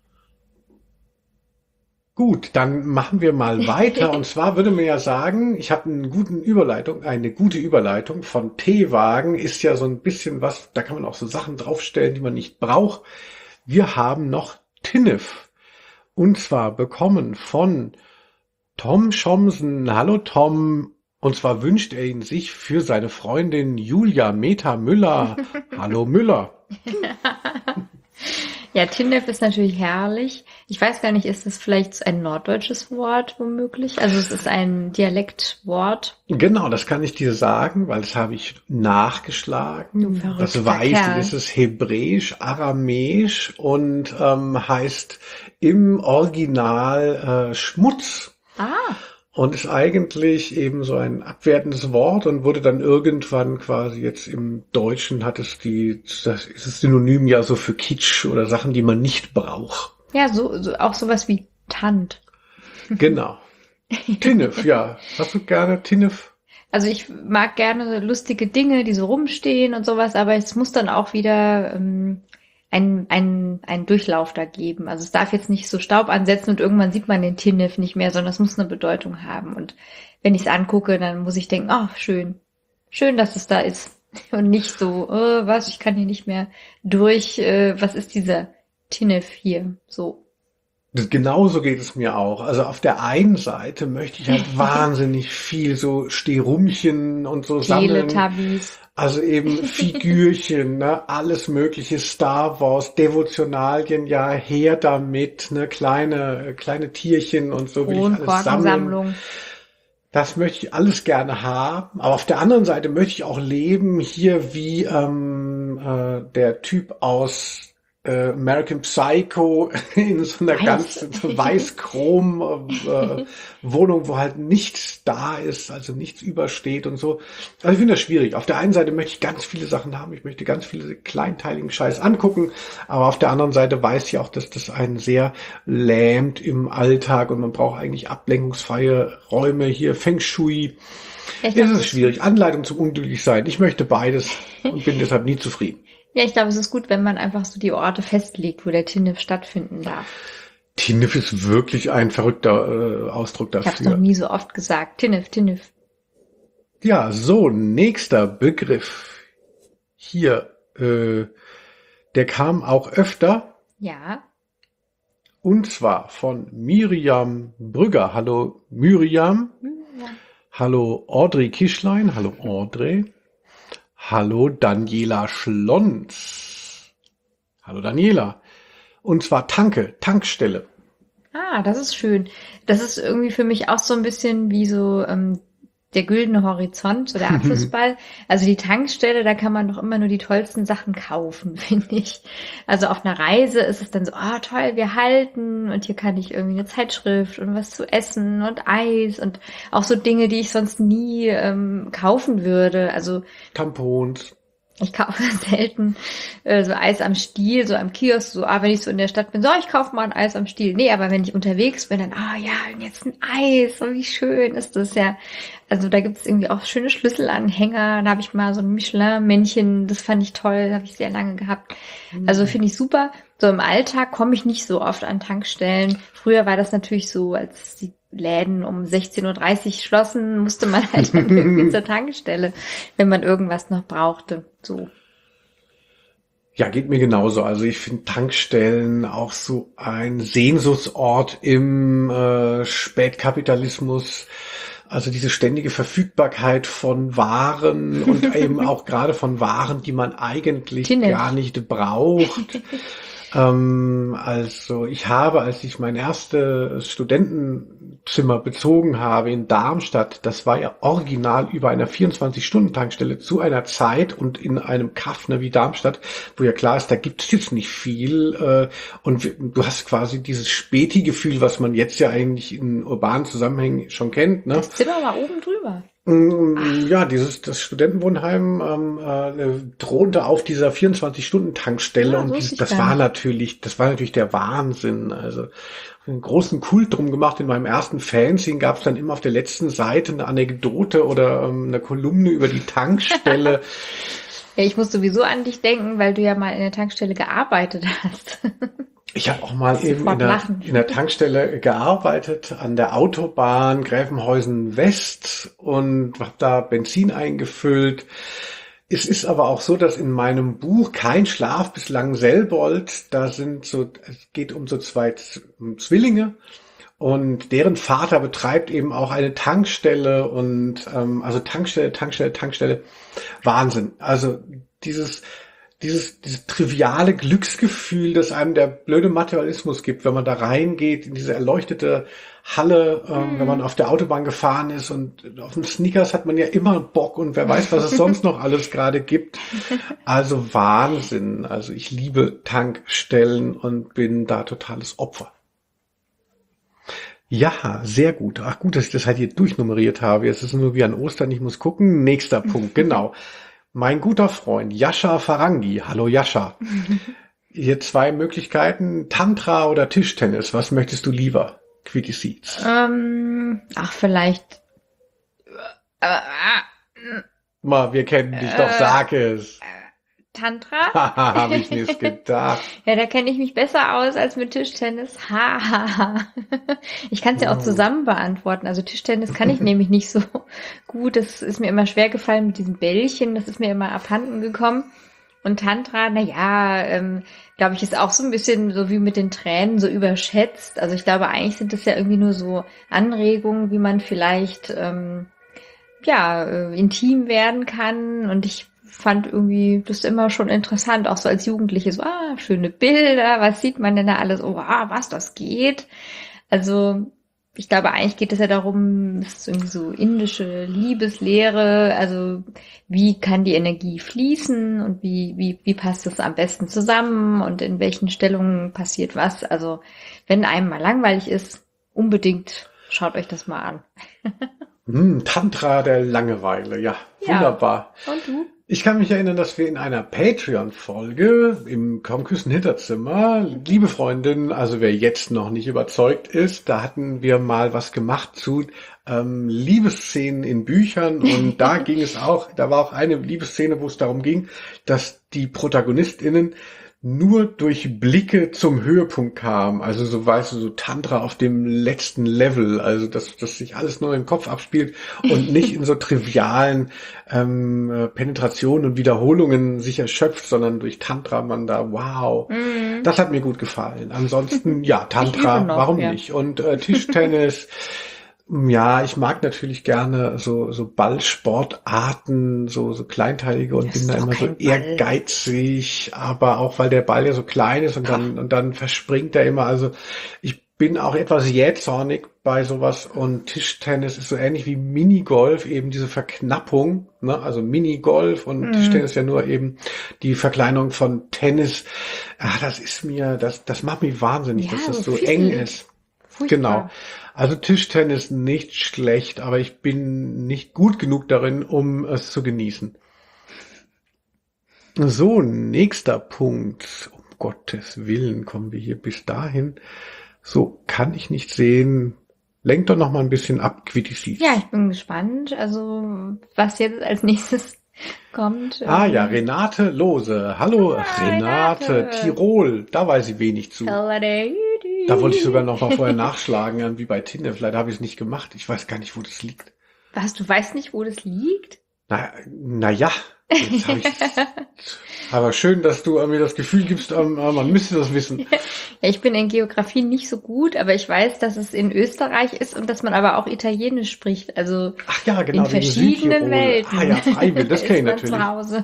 Gut, dann machen wir mal weiter. Und zwar würde man ja sagen, ich habe einen guten Überleitung, eine gute Überleitung von Teewagen ist ja so ein bisschen was, da kann man auch so Sachen draufstellen, die man nicht braucht. Wir haben noch Tinnef. Und zwar bekommen von Tom Schomsen. Hallo Tom. Und zwar wünscht er ihn sich für seine Freundin Julia Meta Müller. Hallo Müller. Ja, Tinnef ist natürlich herrlich. Ich weiß gar nicht, ist das vielleicht ein norddeutsches Wort womöglich? Also es ist ein Dialektwort. Genau, das kann ich dir sagen, weil das habe ich nachgeschlagen. Du das weiß Kerl. ich, das ist Hebräisch, Aramäisch und ähm, heißt im Original äh, Schmutz. Ah. Und ist eigentlich eben so ein abwertendes Wort und wurde dann irgendwann quasi jetzt im Deutschen hat es die, das ist das Synonym ja so für Kitsch oder Sachen, die man nicht braucht. Ja, so, so auch sowas wie Tant. Genau. Tinnef, ja. Hast du gerne Tinnef? Also ich mag gerne lustige Dinge, die so rumstehen und sowas, aber es muss dann auch wieder ähm, einen ein, ein Durchlauf da geben. Also es darf jetzt nicht so Staub ansetzen und irgendwann sieht man den Tinnef nicht mehr, sondern es muss eine Bedeutung haben. Und wenn ich es angucke, dann muss ich denken, ach, schön. Schön, dass es da ist. Und nicht so, oh, was, ich kann hier nicht mehr durch, äh, was ist dieser Tinnef hier, so. Genauso geht es mir auch. Also auf der einen Seite möchte ich halt wahnsinnig viel so Stehrumchen und so sammeln. Teletubbies. Also eben Figürchen, ne, alles mögliche, Star Wars, Devotionalien, ja, her damit, ne, kleine, kleine Tierchen und so will ich alles sammeln. Kronkorkensammlung. Das möchte ich alles gerne haben. Aber auf der anderen Seite möchte ich auch leben hier wie ähm, äh, der Typ aus äh, American Psycho in so einer Weiß. ganz so weiß-chrom äh, Wohnung, wo halt nichts da ist, also nichts übersteht und so. Also ich finde das schwierig. Auf der einen Seite möchte ich ganz viele Sachen haben, ich möchte ganz viele kleinteiligen Scheiß angucken, aber auf der anderen Seite weiß ich auch, dass das einen sehr lähmt im Alltag und man braucht eigentlich ablenkungsfreie Räume, hier Feng Shui. Ja, ich glaub, Es das ist schwierig, Anleitung zum Unglücklichsein. Ich möchte beides und bin deshalb nie zufrieden. Ja, ich glaube, es ist gut, wenn man einfach so die Orte festlegt, wo der Tinnef stattfinden darf. Tinnef ist wirklich ein verrückter äh, Ausdruck Ich habe es dafür. noch nie so oft gesagt. Tinnef, Tinnef. Ja, so, nächster Begriff. Hier, äh, der kam auch öfter, Ja. und zwar von Miriam Brügger. Hallo Miriam. Ja. Hallo Audrey Kischlein. Hallo Audrey. Hallo Daniela Schlons. Hallo Daniela. Und zwar Tanke, Tankstelle. Ah, das ist schön. Das ist irgendwie für mich auch so ein bisschen wie so ähm, der güldene Horizont, so der Abschlussball. Also die Tankstelle, da kann man doch immer nur die tollsten Sachen kaufen, finde ich. Also auf einer Reise ist es dann so, ah toll, wir halten und hier kann ich irgendwie eine Zeitschrift und was zu essen und Eis und auch so Dinge, die ich sonst nie ähm, kaufen würde. Also Tampons. ich kaufe selten äh, so Eis am Stiel, so am Kiosk, so, ah, wenn ich so in der Stadt bin, so, ich kaufe mal ein Eis am Stiel. Nee, aber wenn ich unterwegs bin, dann, ah ja, jetzt ein Eis, so wie schön ist das ja. Also da gibt es irgendwie auch schöne Schlüsselanhänger, da habe ich mal so ein Michelin-Männchen, das fand ich toll, habe ich sehr lange gehabt. Also finde ich super. So im Alltag komme ich nicht so oft an Tankstellen. Früher war das natürlich so, als die Läden um sechzehn Uhr dreißig schlossen, musste man halt dann irgendwie zur Tankstelle, wenn man irgendwas noch brauchte. So. Ja, geht mir genauso. Also ich finde Tankstellen auch so ein Sehnsuchtsort im äh, Spätkapitalismus. Also diese ständige Verfügbarkeit von Waren und eben auch gerade von Waren, die man eigentlich Tinnef. gar nicht braucht. Ähm, also ich habe, als ich mein erstes Studentenzimmer bezogen habe in Darmstadt, das war ja original über einer vierundzwanzig-Stunden-Tankstelle zu einer Zeit und in einem Kaff, ne, wie Darmstadt, wo ja klar ist, da gibt es jetzt nicht viel äh, und du hast quasi dieses Späti-Gefühl, was man jetzt ja eigentlich in urbanen Zusammenhängen schon kennt. Ne? Das Zimmer war oben drüber. Mm, Ja, dieses das Studentenwohnheim ähm, äh, thronte auf dieser vierundzwanzig-Stunden-Tankstelle Ja, und so dieses, ist es das gar war nicht. natürlich, das war natürlich der Wahnsinn. Also einen großen Kult drum gemacht. In meinem ersten Fanzine gab es dann immer auf der letzten Seite eine Anekdote oder ähm, eine Kolumne über die Tankstelle. Ja, ich muss sowieso an dich denken, weil du ja mal in der Tankstelle gearbeitet hast. Ich habe auch mal eben Sofort in der, lachen. in der Tankstelle gearbeitet, an der Autobahn Gräfenhausen West und habe da Benzin eingefüllt. Es ist aber auch so, dass in meinem Buch Kein Schlaf bislang Selbold, da sind so, es geht um so zwei Z- Zwillinge und deren Vater betreibt eben auch eine Tankstelle und ähm, also Tankstelle, Tankstelle, Tankstelle, Wahnsinn. Also dieses dieses, dieses triviale Glücksgefühl, das einem der blöde Materialismus gibt, wenn man da reingeht in diese erleuchtete Halle, ähm, wenn man auf der Autobahn gefahren ist und auf dem Snickers hat man ja immer Bock und wer weiß, was es sonst noch alles gerade gibt. Also Wahnsinn. Also ich liebe Tankstellen und bin da totales Opfer. Ja, sehr gut. Ach gut, dass ich das halt hier durchnummeriert habe. Jetzt ist es nur wie an Ostern, ich muss gucken. Nächster Punkt, genau. Mein guter Freund Jascha Farangi. Hallo Jascha. Hier zwei Möglichkeiten, Tantra oder Tischtennis. Was möchtest du lieber? Quickie Seeds. Ähm, ach, vielleicht. Äh, äh, Mal, wir kennen dich doch, Äh. sag es. Tantra? Haha, hab ich mir's gedacht. Ja, da kenne ich mich besser aus als mit Tischtennis. Ha, ha, ha. Ich kann es ja auch Oh. zusammen beantworten. Also Tischtennis kann ich nämlich nicht so gut. Das ist mir immer schwer gefallen mit diesen Bällchen. Das ist mir immer abhanden gekommen. Und Tantra, na ja, ähm, glaube ich, ist auch so ein bisschen so wie mit den Tränen so überschätzt. Also ich glaube, eigentlich sind das ja irgendwie nur so Anregungen, wie man vielleicht ähm, ja äh, intim werden kann. Und ich fand irgendwie das immer schon interessant, auch so als Jugendliche, so ah, schöne Bilder, was sieht man denn da alles? Oh, ah, was das geht? Also ich glaube, eigentlich geht es ja darum, es ist irgendwie so indische Liebeslehre, also wie kann die Energie fließen und wie, wie, wie passt das am besten zusammen und in welchen Stellungen passiert was. Also wenn einem mal langweilig ist, unbedingt schaut euch das mal an. Hm, Tantra der Langeweile, ja, Ja. wunderbar. Und du? Ich kann mich erinnern, dass wir in einer Patreon-Folge im Kaum Küssen Hinterzimmer, liebe Freundin, also wer jetzt noch nicht überzeugt ist, da hatten wir mal was gemacht zu ähm, Liebesszenen in Büchern und da ging es auch, da war auch eine Liebesszene, wo es darum ging, dass die ProtagonistInnen nur durch Blicke zum Höhepunkt kamen. Also so, weißt du, so Tantra auf dem letzten Level. Also dass, dass sich alles nur im Kopf abspielt und nicht in so trivialen ähm, Penetrationen und Wiederholungen sich erschöpft, sondern durch Tantra man da, wow. Mhm. Das hat mir gut gefallen. Ansonsten, ja, Tantra, noch, warum ja. nicht? Und äh, Tischtennis, ja, ich mag natürlich gerne so so Ballsportarten, so so kleinteilige und Das bin ist da doch immer so kein Ball. ehrgeizig, aber auch weil der Ball ja so klein ist und dann und dann verspringt er immer. Also ich bin auch etwas jähzornig bei sowas und Tischtennis ist so ähnlich wie Minigolf, eben diese Verknappung, ne? Also Minigolf und Mhm. Tischtennis ist ja nur eben die Verkleinerung von Tennis. Ah, das ist mir, das das macht mich wahnsinnig, Ja, dass das so so eng fieselig. ist. Furchtbar. Genau. Also Tischtennis nicht schlecht, aber ich bin nicht gut genug darin, um es zu genießen. So, nächster Punkt. Um Gottes Willen kommen wir hier bis dahin. So, kann ich nicht sehen. Lenkt doch noch mal ein bisschen ab, Quittisis. Ja, ich bin gespannt, also was jetzt als nächstes kommt. Ah ähm, ja, Renate Lose. Hallo, Ah, Renate. Renate. Tirol. Da weiß sie wenig zu. Holiday. Da wollte ich sogar noch mal vorher nachschlagen, wie bei Tinder. Vielleicht habe ich es nicht gemacht. Ich weiß gar nicht, wo das liegt. Was, du weißt nicht, wo das liegt? Na, na ja, jetzt habe ich. Aber schön, dass du mir das Gefühl gibst, ähm, äh, man müsste das wissen. Ja, ich bin in Geografie nicht so gut, aber ich weiß, dass es in Österreich ist und dass man aber auch Italienisch spricht. Also Ach ja, genau, in wegen verschiedenen Südtirol. Welten. Ah ja, Freiwill, das ist kenne ich man natürlich. zu Hause.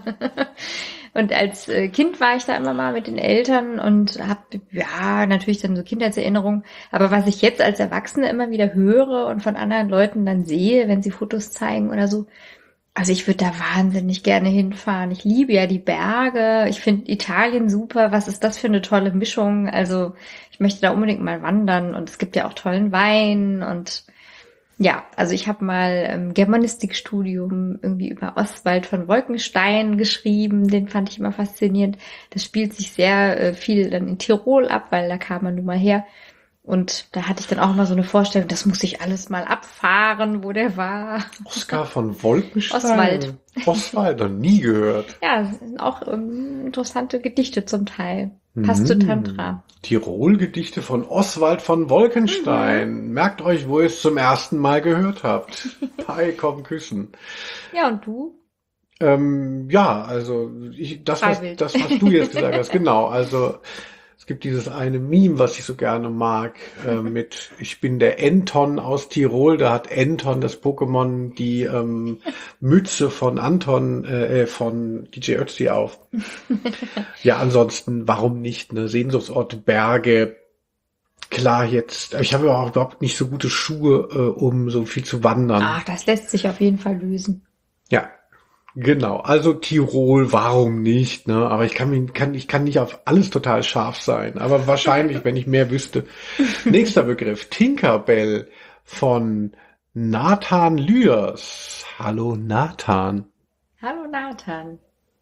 Und als äh, Kind war ich da immer mal mit den Eltern und habe ja natürlich dann so Kindheitserinnerungen. Aber was ich jetzt als Erwachsene immer wieder höre und von anderen Leuten dann sehe, wenn sie Fotos zeigen oder so, also ich würde da wahnsinnig gerne hinfahren. Ich liebe ja die Berge. Ich finde Italien super. Was ist das für eine tolle Mischung? Also ich möchte da unbedingt mal wandern und es gibt ja auch tollen Wein und ja, also ich habe mal im Germanistikstudium irgendwie über Oswald von Wolkenstein geschrieben. Den fand ich immer faszinierend. Das spielt sich sehr äh, viel dann in Tirol ab, weil da kam man nun mal her. Und da hatte ich dann auch mal so eine Vorstellung, das muss ich alles mal abfahren, wo der war. Oskar von Wolkenstein. Oswald. Oswald, noch nie gehört. Ja, es sind auch ähm, interessante Gedichte zum Teil. Passt zu Tantra. Tirol-Gedichte von Oswald von Wolkenstein. Merkt euch, wo ihr es zum ersten Mal gehört habt. Pai, komm küssen. Ja, und du? Ähm, ja, also ich, das, was, Freiwild. das, was du jetzt gesagt hast, genau. Also es gibt dieses eine Meme, was ich so gerne mag, äh, mit ich bin der Anton aus Tirol. Da hat Anton, das Pokémon, die ähm, Mütze von Anton, äh, von D J Ötzi auf. Ja, ansonsten, warum nicht? Ne? Sehnsuchtsorte, Berge. Klar, jetzt, ich habe ja auch überhaupt nicht so gute Schuhe, äh, um so viel zu wandern. Ach, das lässt sich auf jeden Fall lösen. Ja, genau. Also Tirol, warum nicht? Ne? Aber ich kann, mich- kann, ich kann nicht auf alles total scharf sein. Aber wahrscheinlich, wenn ich mehr wüsste. Nächster Begriff, Tinkerbell von Nathan Lüders. Hallo Nathan. Hallo Nathan.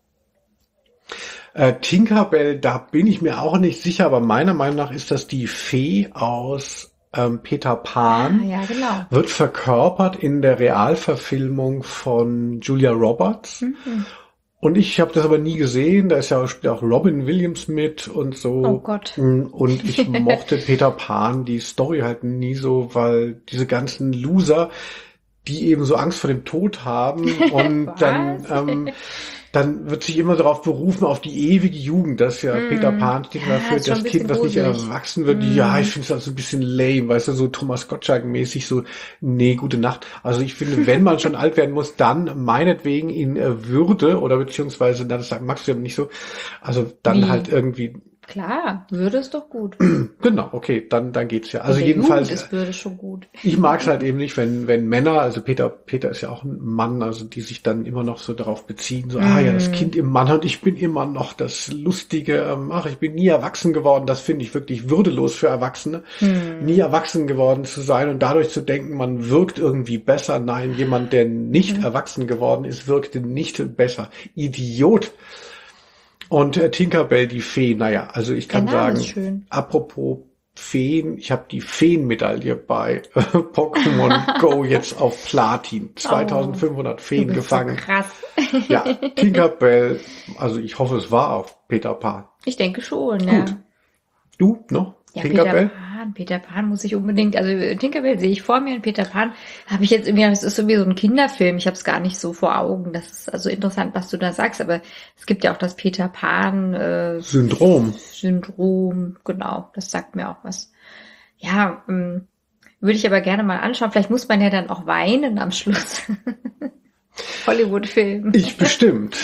Äh, Tinkerbell, da bin ich mir auch nicht sicher, aber meiner Meinung nach ist das die Fee aus ähm, Peter Ah, Pan. ja, genau. Wird verkörpert in der Realverfilmung von Julia Roberts. Mhm. Und ich habe das aber nie gesehen. Da ist ja spielt auch Robin Williams mit und so. Oh Gott. Und ich mochte Peter Pan, die Story halt nie so, weil diese ganzen Loser, die eben so Angst vor dem Tod haben und dann Was? ähm, dann wird sich immer darauf berufen, auf die ewige Jugend, dass ja Mm. Peter Pan steht Ja, dafür, ist schon das ein Kind, bisschen was nicht gruselig. erwachsen wird. Mm. Ja, ich finde es also ein bisschen lame, weißt du, so Thomas Gottschalk-mäßig, so, nee, gute Nacht. Also ich finde, wenn man schon alt werden muss, dann meinetwegen in äh, Würde oder beziehungsweise, na, das sagt Max ja nicht so, also dann Wie? halt irgendwie, Klar, Würde ist doch gut. genau, okay, dann, dann geht's ja. Also In der jedenfalls, Jugend ist Würde schon gut. ich mag es halt eben nicht, wenn, wenn Männer, also Peter, Peter ist ja auch ein Mann, also die sich dann immer noch so darauf beziehen, so, ah ja, das Mm. Kind im Mann und ich bin immer noch das Lustige, ähm, ach, ich bin nie erwachsen geworden, das finde ich wirklich würdelos für Erwachsene, Mm. nie erwachsen geworden zu sein und dadurch zu denken, man wirkt irgendwie besser. Nein, jemand, der nicht Mhm. erwachsen geworden ist, wirkte nicht besser. Idiot. Und äh, Tinkerbell, die Fee, naja, also ich Der kann Name sagen, ist schön. apropos Feen, ich habe die Feenmedaille bei äh, Pokémon Go jetzt auf Platin. Oh, zweitausendfünfhundert du Feen bist so gefangen. krass. Ja, Tinkerbell, also ich hoffe, es war auf Peter Pan. Ich denke schon, ja. Gut. Du noch? Ja, Peter Tinkerbell? Pan, Peter Pan muss ich unbedingt, also äh, Tinkerbell sehe ich vor mir und Peter Pan habe ich jetzt irgendwie, das ist irgendwie so ein Kinderfilm, ich habe es gar nicht so vor Augen. Das ist also interessant, was du da sagst, aber es gibt ja auch das Peter Pan äh, Syndrom. Syndrom, genau, das sagt mir auch was. Ja, ähm, würde ich aber gerne mal anschauen. Vielleicht muss man ja dann auch weinen am Schluss. Hollywood-Film. Ich bestimmt.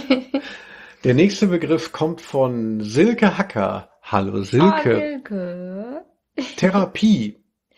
Der nächste Begriff kommt von Silke Hacker. Hallo Oh, Silke. Silke. Therapie.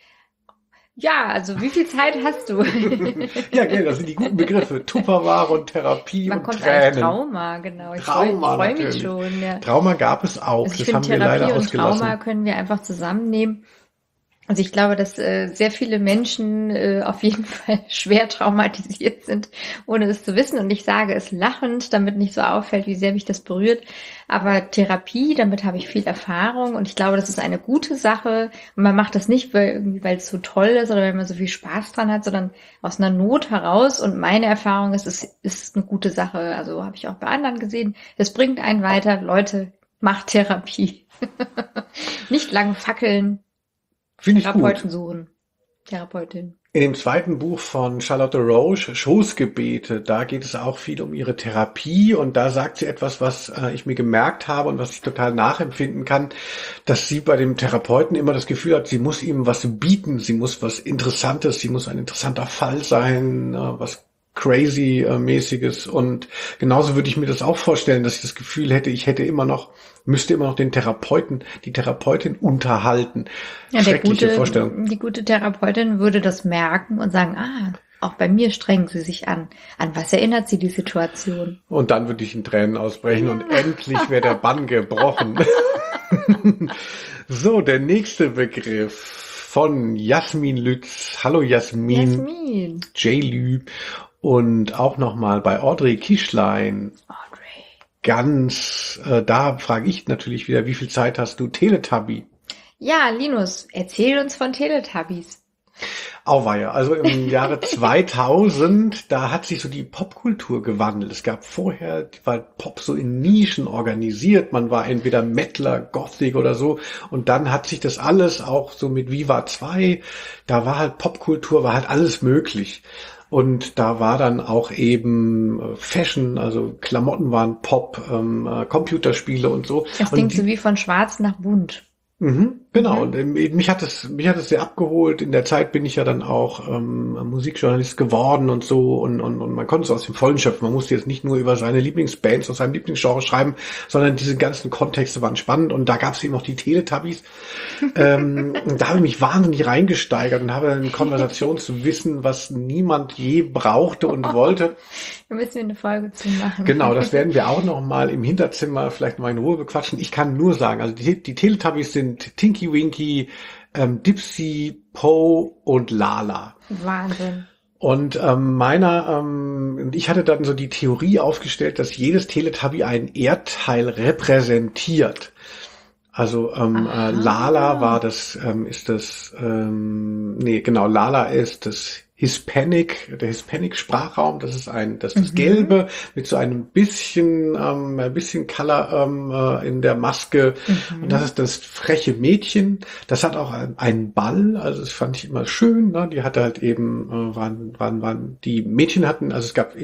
Ja, also wie viel Zeit hast du? Ja, genau, das sind die guten Begriffe. Tupperware und Therapie Man und kommt eigentlich Tränen. Trauma, genau. Ich freue Trauma freu mich natürlich. schon. Ja. Trauma gab es auch. Also ich Das finde, haben wir leider Therapie und ausgelassen. Trauma können wir einfach zusammennehmen. Also ich glaube, dass äh, sehr viele Menschen äh, auf jeden Fall schwer traumatisiert sind, ohne es zu wissen. Und ich sage es lachend, damit nicht so auffällt, wie sehr mich das berührt. Aber Therapie, damit habe ich viel Erfahrung und ich glaube, das ist eine gute Sache. Und man macht das nicht, weil irgendwie, weil es so toll ist oder weil man so viel Spaß dran hat, sondern aus einer Not heraus. Und meine Erfahrung ist, es ist eine gute Sache. Also habe ich auch bei anderen gesehen. Es bringt einen weiter. Leute, macht Therapie. Nicht lang fackeln. Finde ich Therapeuten gut. suchen. Therapeutin. In dem zweiten Buch von Charlotte Roche, Schoßgebete, da geht es auch viel um ihre Therapie und da sagt sie etwas, was äh, ich mir gemerkt habe und was ich total nachempfinden kann, dass sie bei dem Therapeuten immer das Gefühl hat, sie muss ihm was bieten, sie muss was Interessantes, sie muss ein interessanter Fall sein, äh, was crazy-mäßiges und genauso würde ich mir das auch vorstellen, dass ich das Gefühl hätte, ich hätte immer noch, müsste immer noch den Therapeuten, die Therapeutin unterhalten. Ja, der Schreckliche gute, Vorstellung. die gute Therapeutin würde das merken und sagen, ah, auch bei mir strengen sie sich an. An was erinnert sie die Situation? Und dann würde ich in Tränen ausbrechen und endlich wäre der Bann gebrochen. So, der nächste Begriff von Jasmin Lütz. Hallo Jasmin. Jasmin. J-Lü. Und auch nochmal bei Audrey Kischlein. Audrey. Ganz, äh, da frage ich natürlich wieder, wie viel Zeit hast du? Teletubby. Ja, Linus, erzähl uns von Teletubbies. Auweia, also im Jahre zweitausend, da hat sich so die Popkultur gewandelt. Es gab vorher, war Pop so in Nischen organisiert. Man war entweder Mettler, Gothic oder so. Und dann hat sich das alles auch so mit Viva zwei, da war halt Popkultur, war halt alles möglich. Und da war dann auch eben Fashion, also Klamotten waren Pop, ähm, Computerspiele und so. Das und klingt die, so wie von schwarz nach bunt. Mhm, genau, Mhm. und ähm, mich hat es, mich hat es sehr abgeholt. In der Zeit bin ich ja dann auch ähm, Musikjournalist geworden und so und, und, und man konnte es aus dem Vollen schöpfen. Man musste jetzt nicht nur über seine Lieblingsbands aus seinem Lieblingsgenre schreiben, sondern diese ganzen Kontexte waren spannend und da gab es eben auch die Teletubbies. ähm, und da habe ich mich wahnsinnig reingesteigert und habe ein Konversationswissen, was niemand je brauchte und wollte. Da müssen wir eine Folge zu machen. Genau, das werden wir auch noch mal im Hinterzimmer vielleicht mal in Ruhe bequatschen. Ich kann nur sagen, also die, die Teletubbies sind Tinky Winky, ähm, Dipsy, Poe und Lala. Wahnsinn. Und ähm, meiner, ähm, ich hatte dann so die Theorie aufgestellt, dass jedes Teletubby ein Erdteil repräsentiert. Also ähm, äh, Lala war das, ähm, ist das, ähm, nee, genau, Lala ist das Hispanic, der Hispanic-Sprachraum, das ist ein, das ist das Mhm. Gelbe mit so einem bisschen, ähm, ein bisschen Color ähm, äh, in der Maske. Mhm. Und das ist das freche Mädchen. Das hat auch ein- einen Ball, also das fand ich immer schön. Ne? Die hatte halt eben, äh, waren, waren, waren, die Mädchen hatten, also es gab eben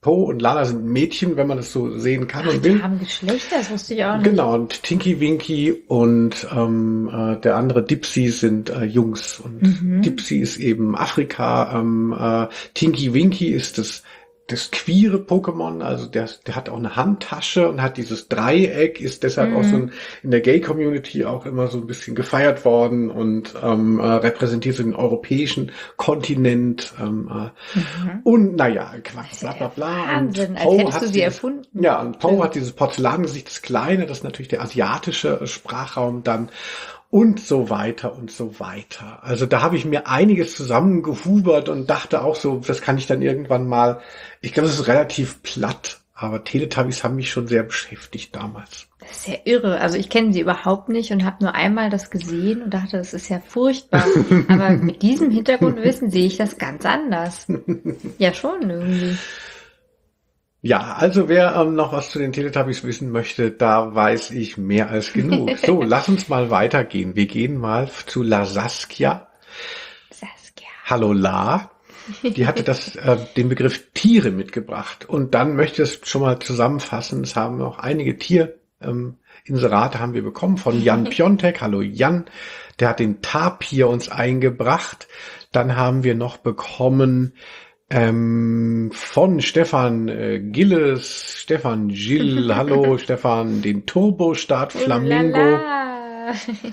Po und Lala sind Mädchen, wenn man das so sehen kann Ach, und will. die haben Geschlechter, das wusste ich auch nicht. Genau, und Tinky Winky und ähm, äh, der andere Dipsy sind äh, Jungs. Und Mhm. Dipsy ist eben Afrika, ähm, äh, Tinky Winky ist das das queere Pokémon, also der, der hat auch eine Handtasche und hat dieses Dreieck, ist deshalb Mhm. auch so ein, in der Gay-Community auch immer so ein bisschen gefeiert worden und ähm, äh, repräsentiert so den europäischen Kontinent. Ähm, äh, Mhm. Und naja, Quatsch, bla bla bla. Wahnsinn, Und als Poe hättest hat du sie dieses, erfunden. Ja, und Poe hat dieses Porzellangesicht, das Kleine, das ist natürlich der asiatische Sprachraum dann. Und so weiter und so weiter. Also da habe ich mir einiges zusammengehubert und dachte auch so, das kann ich dann irgendwann mal, ich glaube, es ist relativ platt, aber Teletubbies haben mich schon sehr beschäftigt damals. Das ist ja irre. Also ich kenne sie überhaupt nicht und habe nur einmal das gesehen und dachte, das ist ja furchtbar. Aber mit diesem Hintergrundwissen sehe ich das ganz anders. Ja, schon irgendwie. Ja, also wer ähm, noch was zu den Teletubbies wissen möchte, da weiß ich mehr als genug. So, lass uns mal weitergehen. Wir gehen mal zu La Saskia. Saskia. Hallo La. Die hatte das, äh, den Begriff Tiere mitgebracht. Und dann möchte ich es schon mal zusammenfassen. Es haben auch einige Tier, ähm, Inserate haben wir bekommen von Jan Piontek. Hallo Jan. Der hat den Tapir uns eingebracht. Dann haben wir noch bekommen ähm, von Stefan äh, Gilles, Stefan Gilles, hallo Stefan, den Turbostart Flamingo. Ulala.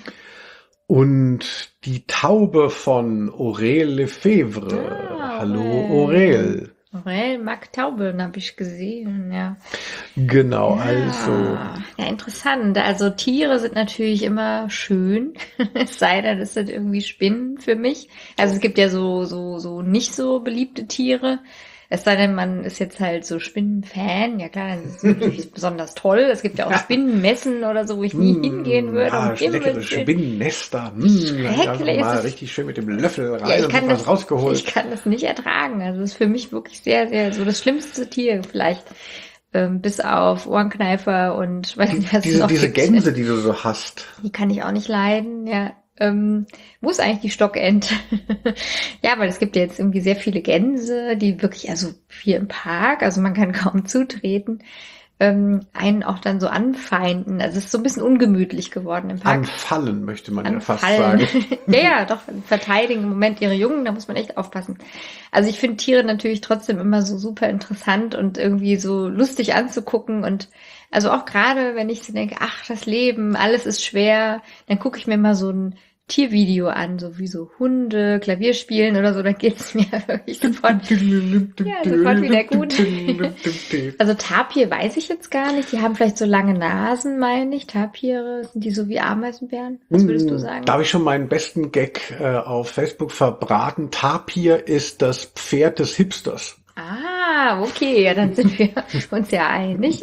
Und die Taube von Aurel Lefebvre. Ah, Hallo Aurel. Aurel. Aurel mag Tauben, habe ich gesehen, ja. Genau, Ja. also. Ja, interessant. Also Tiere sind natürlich immer schön. Es sei denn, es sind irgendwie Spinnen für mich. Also es gibt ja so, so, so nicht so beliebte Tiere. Es sei denn, man ist jetzt halt so Spinnenfan. Ja klar, das ist natürlich besonders toll. Es gibt ja auch Spinnenmessen oder so, wo ich nie Mm, hingehen würde. Ja, um Himmels leckere Willen. Spinnennester. Mm, Schrecklich, einfach es mal ist- richtig schön mit dem Löffel rein Ja, ich und kann wird was das, rausgeholt. ich kann das nicht ertragen. Also das ist für mich wirklich sehr, sehr so das schlimmste Tier vielleicht. Ähm, bis auf Ohrenkneifer und weiß nicht, was es Diese, noch diese gibt. Gänse, die du so hast. Die kann ich auch nicht leiden, ja. Ähm, wo ist eigentlich die Stockente? Ja, weil es gibt ja jetzt irgendwie sehr viele Gänse, die wirklich, also hier im Park, also man kann kaum zutreten, ähm, einen auch dann so anfeinden. Also es ist so ein bisschen ungemütlich geworden im Park. Anfallen, möchte man ja fast Anfallen. sagen. Ja, ja, doch, verteidigen im Moment ihre Jungen, da muss man echt aufpassen. Also ich finde Tiere natürlich trotzdem immer so super interessant und irgendwie so lustig anzugucken und also auch gerade, wenn ich so denke, ach, das Leben, alles ist schwer, dann gucke ich mir mal so ein Tiervideo an, so wie so Hunde, Klavier spielen oder so, dann geht es mir wirklich sofort, ja, sofort wieder gut. Also Tapir weiß ich jetzt gar nicht, die haben vielleicht so lange Nasen, meine ich. Tapire, sind die so wie Ameisenbären? Was würdest du sagen? Da habe ich schon meinen besten Gag äh, auf Facebook verbraten. Tapir ist das Pferd des Hipsters. Ah, okay, ja, dann sind wir uns ja einig.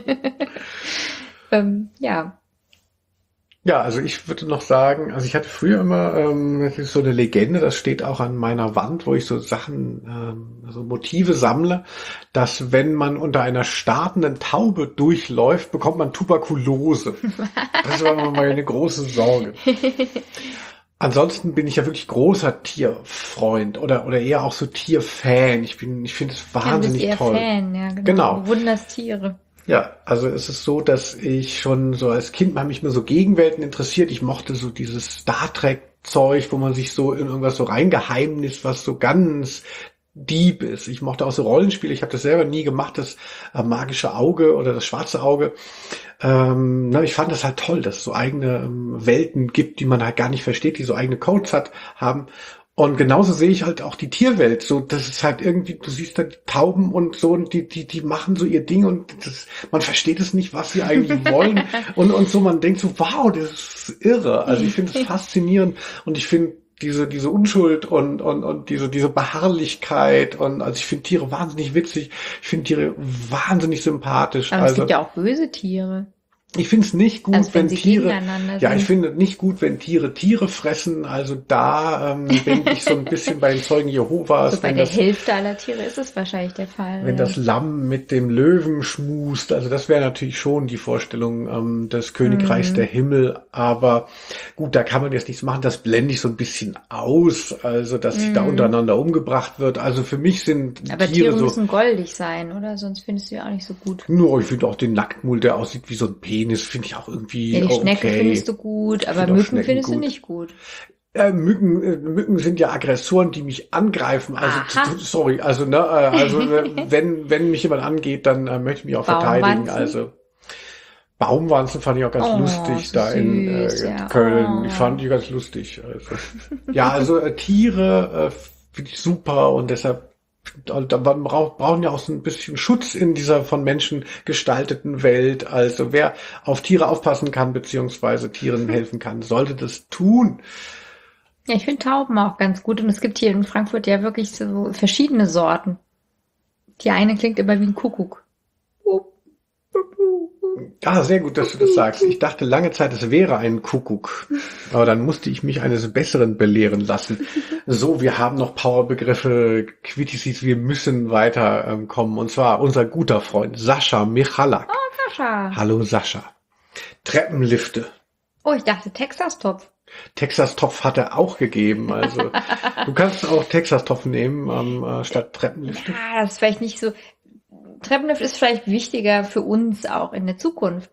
ähm, ja. Ja, also ich würde noch sagen, also ich hatte früher immer, ähm, das ist so eine Legende, das steht auch an meiner Wand, wo ich so Sachen, ähm, so Motive sammle, dass wenn man unter einer startenden Taube durchläuft, bekommt man Tuberkulose. Das war immer meine große Sorge. Ansonsten bin ich ja wirklich großer Tierfreund oder oder eher auch so Tierfan. Ich bin, ich finde es Ja, du bist wahnsinnig eher toll. Fan, ja, genau. Genau. Du bewunderst Tiere. Ja, also es ist so, dass ich schon so als Kind haben mich mir so Gegenwelten interessiert. Ich mochte so dieses Star Trek Zeug, wo man sich so in irgendwas so reingeheimnist, was so ganz deep ist. Ich mochte auch so Rollenspiele. Ich habe das selber nie gemacht, das äh, magische Auge oder das schwarze Auge. Ähm, na, ich fand das halt toll, dass es so eigene ähm, Welten gibt, die man halt gar nicht versteht, die so eigene Codes hat, haben. Und genauso sehe ich halt auch die Tierwelt. So, das ist halt irgendwie, du siehst da die Tauben und so, und die, die, die machen so ihr Ding und das, man versteht es nicht, was sie eigentlich wollen. Und, und so, man denkt so, wow, das ist irre. Also ich finde es faszinierend und ich finde diese, diese Unschuld und, und, und diese, diese Beharrlichkeit und, also ich finde Tiere wahnsinnig witzig. Ich finde Tiere wahnsinnig sympathisch. Aber also, es gibt ja auch böse Tiere. Ich finde es nicht gut, Also wenn wenn sie Tiere, gegeneinander ja, ich sind. finde nicht gut, wenn Tiere Tiere fressen. Also da ähm, bin ich so ein bisschen bei den Zeugen So Jehovas, bei wenn der das, Hälfte aller Tiere ist es wahrscheinlich der Fall, wenn ja. das Lamm mit dem Löwen schmust. Also das wäre natürlich schon die Vorstellung ähm, des Königreichs der Mhm. Himmel. Aber gut, da kann man jetzt nichts machen. Das blende ich so ein bisschen aus, also dass sich da Mhm. untereinander umgebracht wird. Also für mich sind Aber Tiere Tiere so. müssen goldig sein, oder? Sonst findest du ja auch nicht so gut. Nur, ich finde auch den Nacktmull, der aussieht wie so ein Penis, finde ich auch Ja, irgendwie die Schnecke findest okay. du gut, Ich aber finde auch Mücken Schnecken findest du gut. nicht gut. Äh, Mücken, äh, Mücken sind ja Aggressoren, die mich angreifen. Also t- Aha. t- sorry, also ne, äh, also äh, wenn wenn mich jemand angeht, dann äh, möchte ich mich auch verteidigen. Baumwanzen? Also Baumwanzen fand ich auch ganz Oh, lustig so da in süß, äh, ja. Köln. Die Oh. fand ich ganz lustig. Also ja, also äh, Tiere äh, finde ich super und deshalb und man braucht, brauchen ja auch so ein bisschen Schutz in dieser von Menschen gestalteten Welt. Also wer auf Tiere aufpassen kann, beziehungsweise Tieren helfen kann, sollte das tun. Ja, ich finde Tauben auch ganz gut. Und es gibt hier in Frankfurt ja wirklich so verschiedene Sorten. Die eine klingt immer wie ein Kuckuck. Ah, sehr gut, dass du das sagst. Ich dachte lange Zeit, es wäre ein Kuckuck. Aber dann musste ich mich eines Besseren belehren lassen. So, wir haben noch Powerbegriffe, Quittisis, wir müssen weiterkommen. Ähm, kommen. Und zwar unser guter Freund Sascha Michalak. Sascha. Hallo Sascha. Treppenlifte. Oh, ich dachte Texas-Topf. Texas-Topf hat er auch gegeben. Also du kannst auch Texas-Topf nehmen ähm, äh, statt Treppenlifte. Ja, das ist vielleicht nicht so. Treppenlift ist vielleicht wichtiger für uns auch in der Zukunft.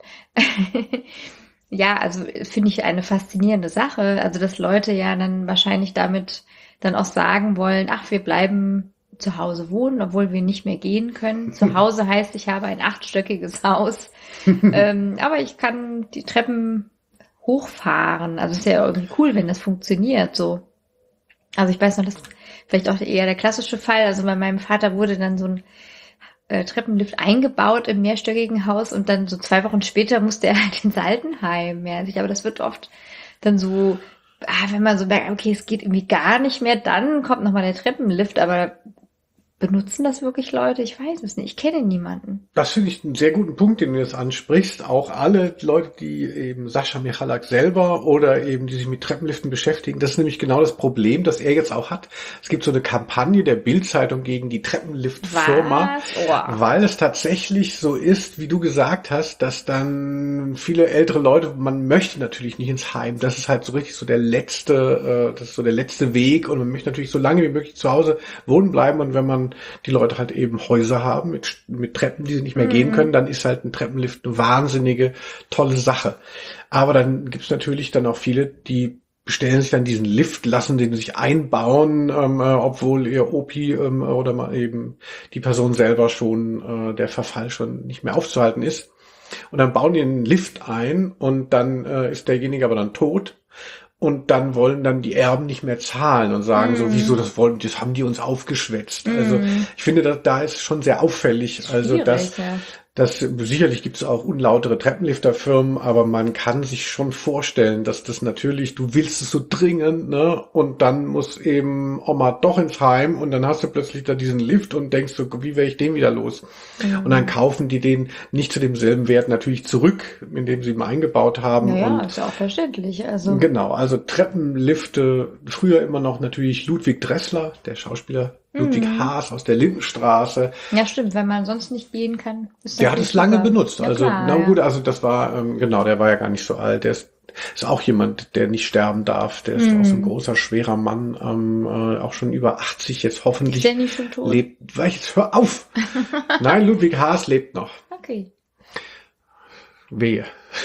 Ja, also finde ich eine faszinierende Sache. Also, dass Leute ja dann wahrscheinlich damit dann auch sagen wollen, ach, wir bleiben zu Hause wohnen, obwohl wir nicht mehr gehen können. Zu Hause heißt, ich habe ein achtstöckiges Haus, ähm, aber ich kann die Treppen hochfahren. Also es ist ja irgendwie cool, wenn das funktioniert so. Also ich weiß noch, das ist vielleicht auch eher der klassische Fall. Also bei meinem Vater wurde dann so ein äh, Treppenlift eingebaut im mehrstöckigen Haus und dann so zwei Wochen später musste er halt ins Altenheim. Ja, also ich glaube, das wird oft dann so, ah, wenn man so merkt, okay, es geht irgendwie gar nicht mehr, dann kommt nochmal der Treppenlift, aber benutzen das wirklich Leute? Ich weiß es nicht. Ich kenne niemanden. Das finde ich einen sehr guten Punkt, den du jetzt ansprichst. Auch alle Leute, die eben Sascha Michalak selber oder eben die sich mit Treppenliften beschäftigen, das ist nämlich genau das Problem, das er jetzt auch hat. Es gibt so eine Kampagne der Bild-Zeitung gegen die Treppenlift-Firma, Was? Oh. weil es tatsächlich so ist, wie du gesagt hast, dass dann viele ältere Leute, man möchte natürlich nicht ins Heim, das ist halt so richtig so der letzte, äh, das ist so der letzte Weg und man möchte natürlich so lange wie möglich zu Hause wohnen bleiben und wenn man die Leute halt eben Häuser haben mit, mit Treppen, die sie nicht mehr Mhm. gehen können, dann ist halt ein Treppenlift eine wahnsinnige, tolle Sache. Aber dann gibt's natürlich dann auch viele, die bestellen sich dann diesen Lift, lassen den sich einbauen, ähm, äh, obwohl ihr Opi ähm, oder mal eben die Person selber schon, äh, der Verfall schon nicht mehr aufzuhalten ist. Und dann bauen die einen Lift ein und dann äh, ist derjenige aber dann tot. Und dann wollen dann die Erben nicht mehr zahlen und sagen so, wieso Mhm. das wollen, das haben die uns aufgeschwätzt. Also Mhm. ich finde, da, da ist schon sehr auffällig. Also das, Schwierig, ja. das sicherlich gibt es auch unlautere Treppenlifterfirmen, aber man kann sich schon vorstellen, dass das natürlich, du willst es so dringend, ne? Und dann muss eben Oma doch ins Heim und dann hast du plötzlich da diesen Lift und denkst so, wie werde ich den wieder los? Mhm. Und dann kaufen die den nicht zu demselben Wert natürlich zurück, indem sie ihn eingebaut haben. Naja, Und ist ja auch verständlich. Also, genau, also Treppenlifte, früher immer noch natürlich Ludwig Dressler, der Schauspieler Ludwig mhm. Haas aus der Lindenstraße, Ja, stimmt, wenn man sonst nicht gehen kann, ist der hat natürlich es lange super. benutzt. Ja, Also, klar, na ja. gut, also das war, ähm, genau, der war ja gar nicht so alt. Der ist, ist auch jemand, der nicht sterben darf. Der ist auch so ein Mhm. großer, schwerer Mann, ähm, äh, auch schon über achtzig, jetzt Ist hoffentlich der nicht schon tot? lebt. Weil jetzt hör auf! Nein, Ludwig Haas lebt noch. Okay. Wehe.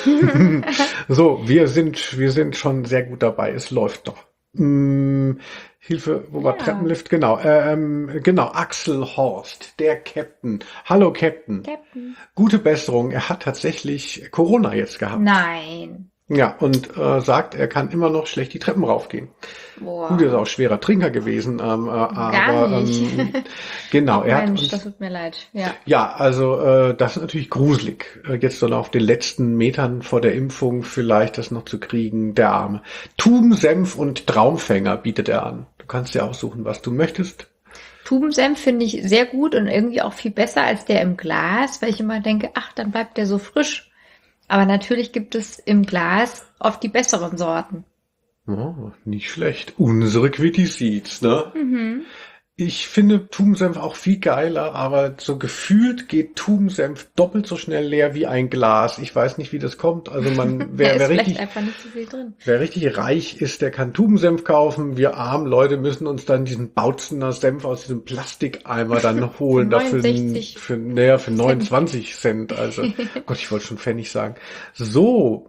So, wir sind, wir sind schon sehr gut dabei. Es läuft doch. Hm, Hilfe, wo war Ja. Treppenlift? Genau, ähm, genau, Axel Horst, der Captain. Hallo Captain. Captain. Gute Besserung. Er hat tatsächlich Corona jetzt gehabt. Nein. Ja, und äh, sagt, er kann immer noch schlecht die Treppen raufgehen. Boah. Gut, er ist auch schwerer Trinker gewesen, ähm, äh, aber Gar nicht. ähm, genau, Oh, er hat Mensch, uns das tut mir leid. Ja. ja, also äh, das ist natürlich gruselig. Äh, jetzt so auf den letzten Metern vor der Impfung vielleicht das noch zu kriegen, der Arme. Tubensenf und Traumfänger bietet er an. Du kannst dir aussuchen, was du möchtest. Tubensenf finde ich sehr gut und irgendwie auch viel besser als der im Glas, weil ich immer denke, ach, dann bleibt der so frisch. Aber natürlich gibt es im Glas oft die besseren Sorten. Oh, nicht schlecht. Unsere Quitty Seeds, ne? Mhm. Ich finde Tubensenf auch viel geiler, aber so gefühlt geht Tubensenf doppelt so schnell leer wie ein Glas. Ich weiß nicht, wie das kommt. Also man, Da wer, ist wer vielleicht richtig, einfach nicht so viel drin. wer richtig reich ist, der kann Tubensenf kaufen. Wir armen Leute müssen uns dann diesen Bautzener Senf aus diesem Plastikeimer dann Für holen, dafür, neunundsechzig für, naja, für Cent. neunundzwanzig Cent. Also, Gott, ich wollte schon Pfennig sagen. So,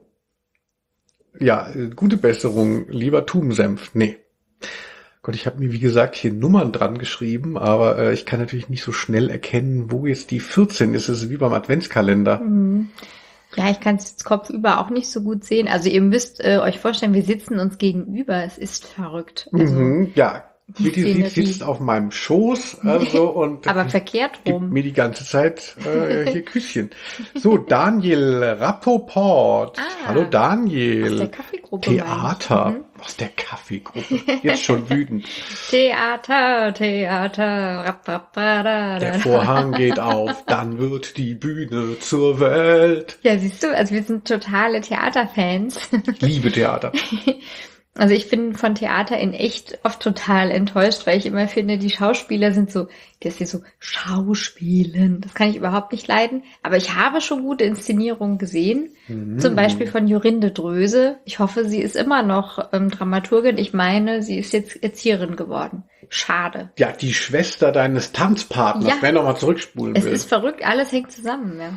ja, äh, gute Besserung, lieber Tubensenf. Nee. Gott, ich habe mir, wie gesagt, hier Nummern dran geschrieben, aber äh, ich kann natürlich nicht so schnell erkennen, wo jetzt die vierzehn ist. Es ist wie beim Adventskalender. Mhm. Ja, ich kann es jetzt kopfüber auch nicht so gut sehen. Also ihr müsst äh, euch vorstellen, wir sitzen uns gegenüber. Es ist verrückt. Also Mhm, ja, die Quitty Seed Szenerie. sitzt auf meinem Schoß also und Aber verkehrt gibt rum. mir die ganze Zeit äh, hier Küsschen. So, Daniel Rappoport. Ah, Hallo aus der Daniel. Kaffeegruppe meine ich. Theater. Mhm. Aus der Kaffeegruppe. Jetzt schon wütend. Theater, Theater. Rap, rap, ra, ra, Der ra. Vorhang geht auf, dann wird die Bühne zur Welt. Ja, siehst du, also wir sind totale Theaterfans. Ich liebe Theater. Also ich bin von Theater in echt oft total enttäuscht, weil ich immer finde, die Schauspieler sind so, dass sie so schauspielen. Das kann ich überhaupt nicht leiden. Aber ich habe schon gute Inszenierungen gesehen. Mhm. Zum Beispiel von Jorinde Dröse. Ich hoffe, sie ist immer noch ähm, Dramaturgin. Ich meine, sie ist jetzt Erzieherin geworden. Schade. Ja, die Schwester deines Tanzpartners, Ja. wer nochmal zurückspulen Es will. ist verrückt, alles hängt zusammen. Ja.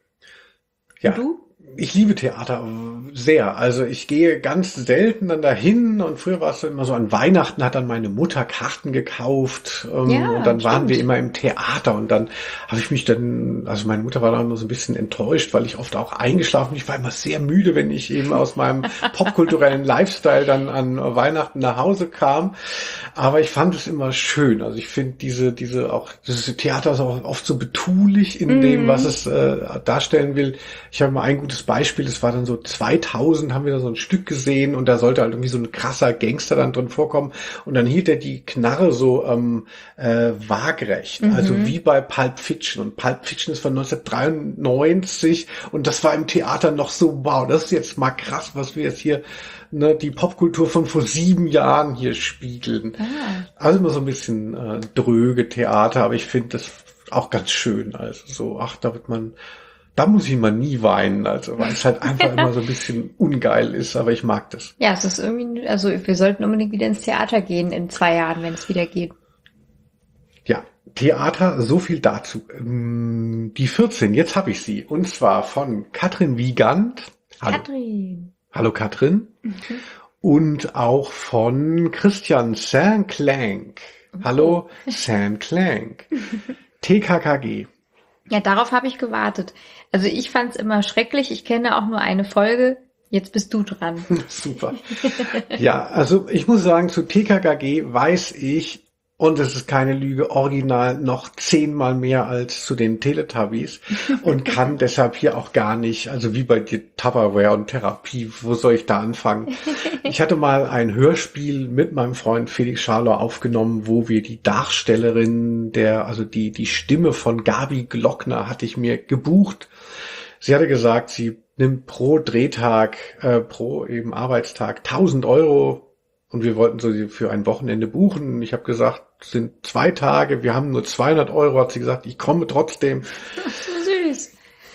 Ja. Und du? Ich liebe Theater sehr. Also ich gehe ganz selten dann dahin und früher war es so immer so, an Weihnachten hat dann meine Mutter Karten gekauft ähm, Ja, und dann waren stimmt. wir immer im Theater und dann habe ich mich dann, also meine Mutter war dann immer so ein bisschen enttäuscht, weil ich oft auch eingeschlafen bin. Ich war immer sehr müde, wenn ich eben aus meinem popkulturellen Lifestyle dann an Weihnachten nach Hause kam. Aber ich fand es immer schön. Also ich finde diese, diese auch, das Theater ist auch oft so betulich in dem, Mhm. was es äh, darstellen will. Ich habe mal ein gutes Beispiel, das war dann so zweitausend, haben wir da so ein Stück gesehen und da sollte halt irgendwie so ein krasser Gangster dann drin vorkommen und dann hielt er die Knarre so ähm, äh, waagrecht, Mhm. also wie bei Pulp Fiction, und Pulp Fiction ist von neunzehnhundertdreiundneunzig und das war im Theater noch so, wow, das ist jetzt mal krass, was wir jetzt hier, ne, die Popkultur von vor sieben Jahren hier spiegeln. Ah. Also immer so ein bisschen äh, dröge Theater, aber ich finde das auch ganz schön, also so, ach, da wird man, da muss ich mal nie weinen, also weil es halt einfach immer so ein bisschen ungeil ist, aber ich mag das. Ja, es ist irgendwie, also wir sollten unbedingt wieder ins Theater gehen in zwei Jahren, wenn es wieder geht. Ja, Theater, so viel dazu. Ähm, Die vierzehn, jetzt habe ich sie, und zwar von Katrin Wiegand. Hallo, Katrin. hallo Katrin. Und auch von Christian Saint-Clank. Hallo Saint-Clank. T K K G. Ja, darauf habe ich gewartet. Also ich fand es immer schrecklich. Ich kenne auch nur eine Folge. Jetzt bist du dran. Super. Ja, also ich muss sagen, zu T K K G weiß ich, und es ist keine Lüge, original noch zehnmal mehr als zu den Teletubbies und kann deshalb hier auch gar nicht, also wie bei dir Tupperware und Therapie, wo soll ich da anfangen? Ich hatte mal ein Hörspiel mit meinem Freund Felix Scharlau aufgenommen, wo wir die Darstellerin der, also die, die Stimme von Gabi Glockner hatte ich mir gebucht. Sie hatte gesagt, sie nimmt pro Drehtag, äh, pro eben Arbeitstag tausend Euro. Und wir wollten so für ein Wochenende buchen. Ich habe gesagt, es sind zwei Tage, wir haben nur zweihundert Euro, hat sie gesagt, ich komme trotzdem. Ach, so süß.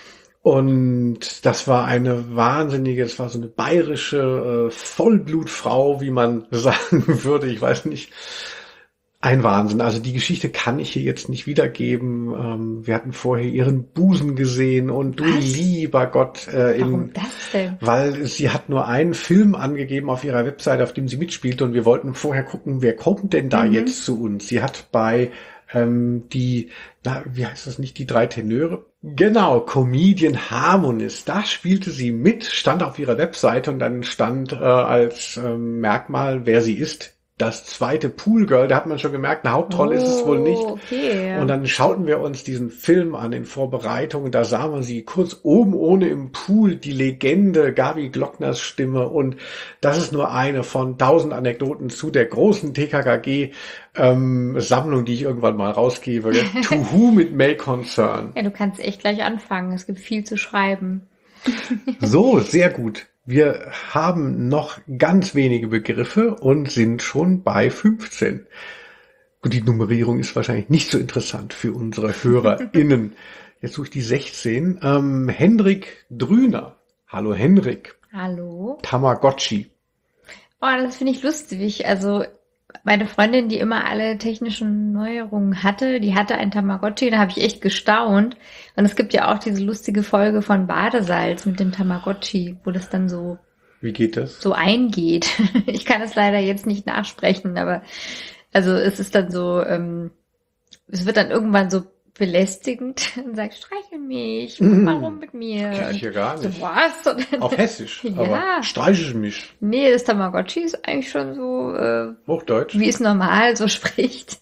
Und das war eine wahnsinnige, es war so eine bayerische äh, Vollblutfrau, wie man sagen würde, ich weiß nicht. Ein Wahnsinn. Also die Geschichte kann ich hier jetzt nicht wiedergeben. Ähm, wir hatten vorher ihren Busen gesehen und du Was? lieber Gott, äh, Warum in, das denn? weil sie hat nur einen Film angegeben auf ihrer Webseite, auf dem sie mitspielt, und wir wollten vorher gucken, wer kommt denn da Mhm. jetzt zu uns. Sie hat bei ähm, die, na, wie heißt das nicht, die drei Tenöre? Genau, Comedian Harmonist. Da spielte sie mit, stand auf ihrer Webseite und dann stand äh, als ähm, Merkmal, wer sie ist, das zweite Poolgirl. Da hat man schon gemerkt, eine Hauptrolle ist es wohl nicht. Oh, okay. Und dann schauten wir uns diesen Film an in Vorbereitung. Da sah man sie kurz oben ohne im Pool, die Legende Gabi Glockners Stimme. Und das ist nur eine von tausend Anekdoten zu der großen T K K G ähm, Sammlung, die ich irgendwann mal rausgebe. To Who mit May Concern. Ja, du kannst echt gleich anfangen. Es gibt viel zu schreiben. So, sehr gut. Wir haben noch ganz wenige Begriffe und sind schon bei fünfzehn. Und die Nummerierung ist wahrscheinlich nicht so interessant für unsere HörerInnen. Jetzt suche ich die sechzehn. Ähm, Hendrik Drüner. Hallo Hendrik. Hallo. Tamagotchi. Oh, das finde ich lustig. Also meine Freundin, die immer alle technischen Neuerungen hatte, die hatte ein Tamagotchi, da habe ich echt gestaunt. Und es gibt ja auch diese lustige Folge von Badesalz mit dem Tamagotchi, wo das dann so Wie geht das? so eingeht. Ich kann es leider jetzt nicht nachsprechen, aber also es ist dann so, ähm, es wird dann irgendwann so belästigend und sagt, streichel mich, mach mal rum mit mir. Kenn ich ja gar So, nicht. was? Und dann, Auf Hessisch, Ja. aber streiche ich mich. nee, das Tamagotchi ist eigentlich schon so, äh, Hochdeutsch. wie es normal so spricht.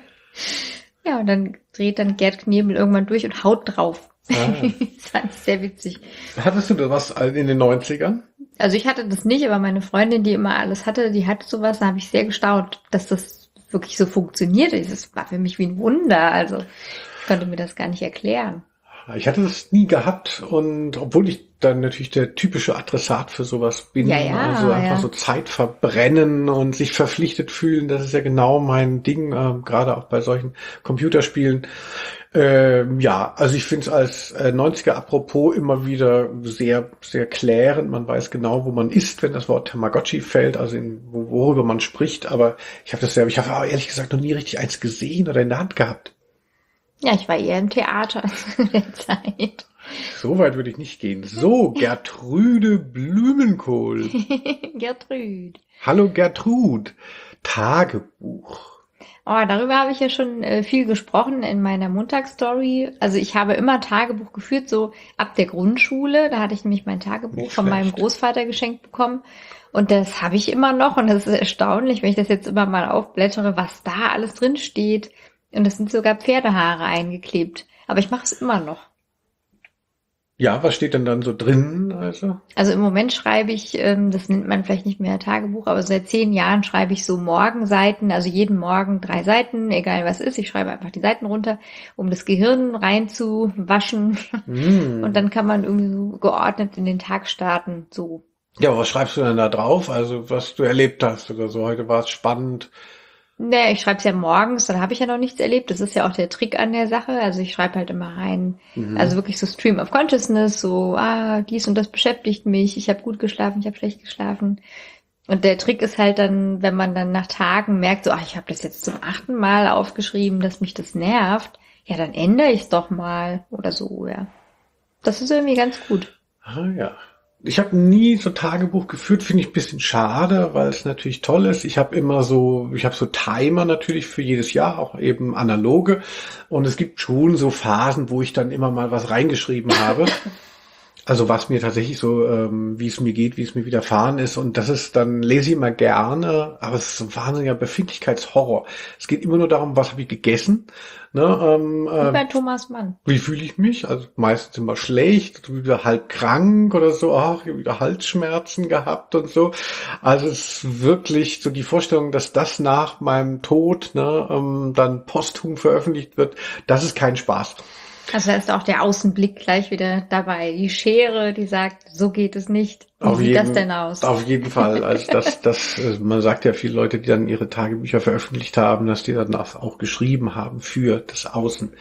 Ja, und dann dreht dann Gerd Knebel irgendwann durch und haut drauf. Ah. Das fand ich sehr witzig. Hattest du da was in den neunzigern? Also ich hatte das nicht, aber meine Freundin, die immer alles hatte, die hatte sowas, da habe ich sehr gestaunt, dass das wirklich so funktioniert. Das war für mich wie ein Wunder. Also ich konnte mir das gar nicht erklären. Ich hatte das nie gehabt und obwohl ich dann natürlich der typische Adressat für sowas bin, Ja, ja, also einfach ja. so Zeit verbrennen und sich verpflichtet fühlen, das ist ja genau mein Ding, äh, gerade auch bei solchen Computerspielen. Ähm, ja, also ich finde es als äh, neunziger apropos immer wieder sehr, sehr klärend. Man weiß genau, wo man ist, wenn das Wort Tamagotchi fällt, also in, wo, worüber man spricht. Aber ich habe das selber, ich habe aber ehrlich gesagt noch nie richtig eins gesehen oder in der Hand gehabt. Ja, ich war eher im Theater zu der Zeit. So weit würde ich nicht gehen. So, Gertrude Blumenkohl. Gertrud. Hallo Gertrud. Tagebuch. Oh, darüber habe ich ja schon äh, viel gesprochen in meiner Montagsstory. Also ich habe immer Tagebuch geführt, so ab der Grundschule. Da hatte ich nämlich mein Tagebuch Nicht von meinem schlecht. Großvater geschenkt bekommen. Und das habe ich immer noch. Und das ist erstaunlich, wenn ich das jetzt immer mal aufblättere, was da alles drin steht. Und es sind sogar Pferdehaare eingeklebt. Aber ich mache es immer noch. Ja, was steht denn dann so drin? Also? Also im Moment schreibe ich, ähm, das nennt man vielleicht nicht mehr Tagebuch, aber seit zehn Jahren schreibe ich so Morgenseiten, also jeden Morgen drei Seiten, egal was ist. Ich schreibe einfach die Seiten runter, um das Gehirn reinzuwaschen. Hm. Und dann kann man irgendwie so geordnet in den Tag starten, so. Ja, aber was schreibst du denn da drauf? Also was du erlebt hast oder so. Heute war es spannend. Naja, ich schreibe es ja morgens, dann habe ich ja noch nichts erlebt. Das ist ja auch der Trick an der Sache. Also ich schreibe halt immer rein, Mhm. also wirklich so Stream of Consciousness, so, ah, dies und das beschäftigt mich, ich habe gut geschlafen, ich habe schlecht geschlafen. Und der Trick ist halt dann, wenn man dann nach Tagen merkt, so, ach, ich habe das jetzt zum achten Mal aufgeschrieben, dass mich das nervt, ja, dann ändere ich es doch mal oder so, ja. Das ist irgendwie ganz gut. Ah ja. Ich habe nie so Tagebuch geführt, finde ich ein bisschen schade, weil es natürlich toll ist. Ich habe immer so, ich habe so Timer natürlich für jedes Jahr, auch eben analoge. Und es gibt schon so Phasen, wo ich dann immer mal was reingeschrieben habe. Also was mir tatsächlich so, ähm, wie es mir geht, wie es mir widerfahren ist. Und das ist dann, lese ich immer gerne, aber es ist ein wahnsinniger Befindlichkeitshorror. Es geht immer nur darum, was habe ich gegessen. Ne, ähm, Wie ähm, bei Thomas Mann. wie fühle ich mich? Also meistens immer schlecht, wieder halb krank oder so, ach, ich habe wieder Halsschmerzen gehabt und so. Also es ist wirklich so die Vorstellung, dass das nach meinem Tod ne, ähm, dann posthum veröffentlicht wird, das ist kein Spaß. Also da ist auch der Außenblick gleich wieder dabei. Die Schere, die sagt, so geht es nicht. Wie Auf sieht jeden, das denn aus? Auf jeden Fall. Also das, das, äh, man sagt ja viele Leute, die dann ihre Tagebücher veröffentlicht haben, dass die dann das auch geschrieben haben für das Außen.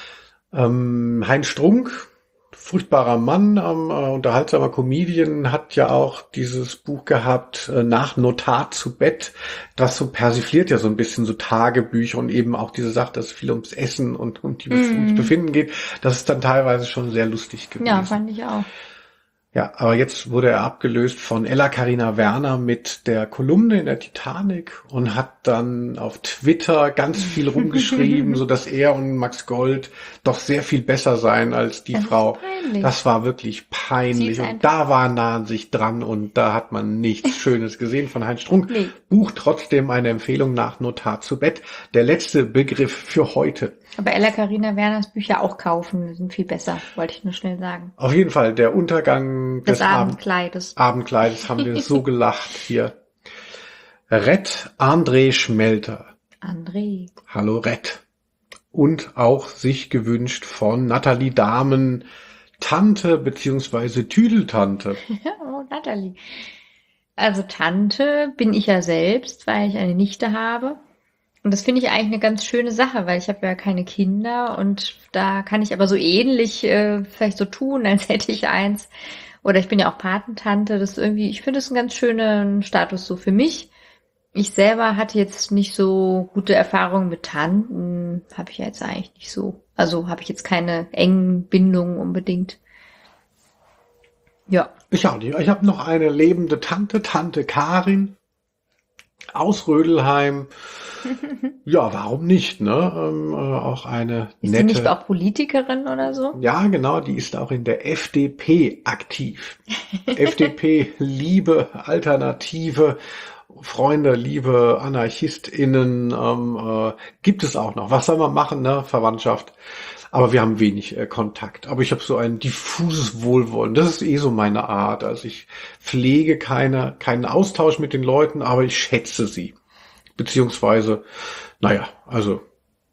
Ähm, Heinz Strunk, furchtbarer Mann, ähm, äh, unterhaltsamer Comedian, hat ja auch dieses Buch gehabt, äh, Nach Notar zu Bett. Das so persifliert ja so ein bisschen so Tagebücher und eben auch diese Sache, dass es viel ums Essen und um die Bef- ums Befinden geht. Das ist dann teilweise schon sehr lustig gewesen. Ja, fand ich auch. Ja, aber jetzt wurde er abgelöst von Ella Carina Werner mit der Kolumne in der Titanic und hat dann auf Twitter ganz viel rumgeschrieben, so dass er und Max Gold doch sehr viel besser seien als die Das ist Frau. peinlich. Das war wirklich peinlich Sieht's und einfach. da war nah an sich dran und da hat man nichts Schönes gesehen von Heinz Strunk. Nee. Buch trotzdem eine Empfehlung nach Notar zu Bett. Der letzte Begriff für heute. Aber Ella Carina Werners Bücher auch kaufen, die sind viel besser, wollte ich nur schnell sagen. Auf jeden Fall der Untergang Des des Abend Abendkleides. Abendkleides haben wir so gelacht hier. Red André Schmelter. André. Hallo Red. Und auch sich gewünscht von Nathalie Dahmen Tante beziehungsweise Tüdeltante? Oh, Natalie. Also Tante bin ich ja selbst, weil ich eine Nichte habe. Und das finde ich eigentlich eine ganz schöne Sache, weil ich habe ja keine Kinder und da kann ich aber so ähnlich äh, vielleicht so tun, als hätte ich eins. Oder ich bin ja auch Patentante. Das ist irgendwie, ich finde es einen ganz schönen Status so für mich. Ich selber hatte jetzt nicht so gute Erfahrungen mit Tanten. Habe ich ja jetzt eigentlich nicht so. Also habe ich jetzt keine engen Bindungen unbedingt. Ja. Ich auch nicht. Ich habe noch eine lebende Tante, Tante Karin aus Rödelheim. Ja, warum nicht, ne? Ähm, äh, auch eine Ist die nicht nette. auch Politikerin oder so? Ja, genau, die ist auch in der F D P aktiv. F D P, liebe Alternative, Freunde, liebe AnarchistInnen, ähm, äh, gibt es auch noch. Was soll man machen, ne? Verwandtschaft. Aber wir haben wenig äh, Kontakt. Aber ich habe so ein diffuses Wohlwollen. Das ist eh so meine Art. Also ich pflege keine, keinen Austausch mit den Leuten, aber ich schätze sie. Beziehungsweise, naja, also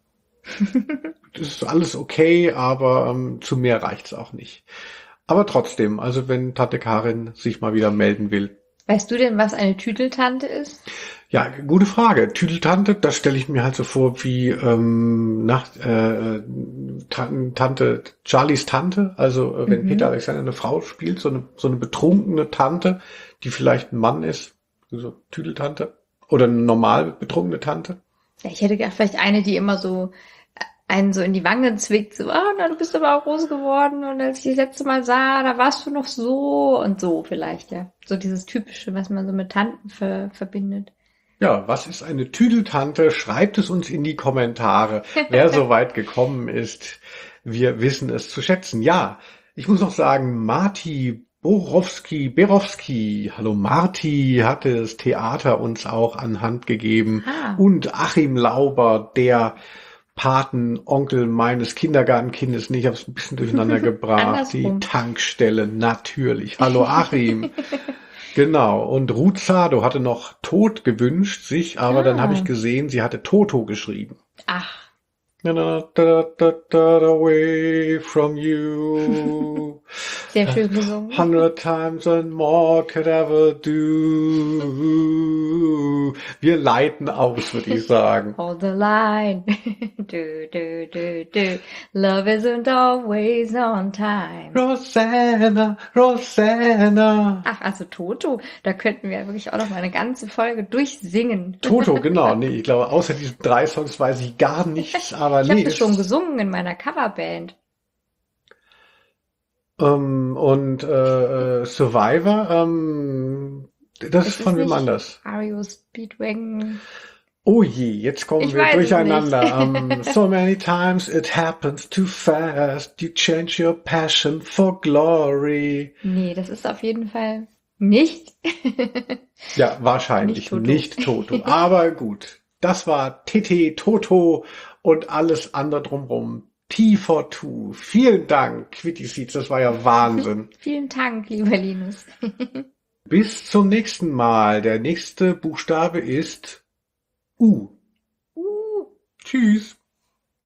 das ist alles okay, aber ähm, zu mehr reicht's auch nicht. Aber trotzdem, also wenn Tante Karin sich mal wieder melden will. Weißt du denn, was eine Tüdeltante ist? Ja, gute Frage. Tüdeltante, das stelle ich mir halt so vor wie ähm, nach, äh, Tan- Tante, Charlies Tante. Also äh, wenn Mhm. Peter Alexander eine Frau spielt, so eine, so eine betrunkene Tante, die vielleicht ein Mann ist, so Tüdeltante. Oder eine normal betrunkene Tante. Ja, ich hätte gedacht, vielleicht eine, die immer so äh, einen so in die Wangen zwickt, so, ah, na, du bist aber auch groß geworden und als ich dich das letzte Mal sah, da warst du noch so und so vielleicht, ja. So dieses Typische, was man so mit Tanten ver verbindet. Ja, was ist eine Tüdeltante? Schreibt es uns in die Kommentare, wer so weit gekommen ist. Wir wissen es zu schätzen. Ja, ich muss noch sagen, Marti Borowski, Berowski, hallo Marti, hatte das Theater uns auch an Hand gegeben. Ah, Und Achim Lauber, der Patenonkel meines Kindergartenkindes. Nee, ich habe es ein bisschen durcheinander gebracht. Die andersrum. Tankstelle, natürlich. Hallo Achim. Genau, und Ruth Sado hatte noch Tod gewünscht sich, aber dann habe ich Ah, gesehen, sie hatte Toto geschrieben. ach, Da, da, da, da, da, away from you. sehr schön gesungen. Hundred times and more could ever do. Wir leiten aus, würde ich sagen. Hold the line. Do, do, do, do. Love isn't always on time. Rosanna, Rosanna. Ach, also Toto, da könnten wir wirklich auch noch mal eine ganze Folge durchsingen. Toto, genau. Nee, ich glaube, außer diesen drei Songs weiß ich gar nichts, aber Ich habe nee, das schon ist, gesungen in meiner Coverband. ähm, und äh, äh, Survivor, ähm, das ist Ist es von wem nicht anders? R E O Speedwagon? Oh je, jetzt kommen Ich wir weiß es nicht. durcheinander. Um, so many times it happens too fast. You change your passion for glory. Nee, das ist auf jeden Fall nicht. Ja, Nicht wahrscheinlich Toto. nicht Toto. Aber gut, das war T T Toto und alles andere drumherum. T for Two. Vielen Dank, Quitty Seeds, das war ja Wahnsinn. Vielen Dank, lieber Linus. Bis zum nächsten Mal. Der nächste Buchstabe ist U. Uh. Tschüss.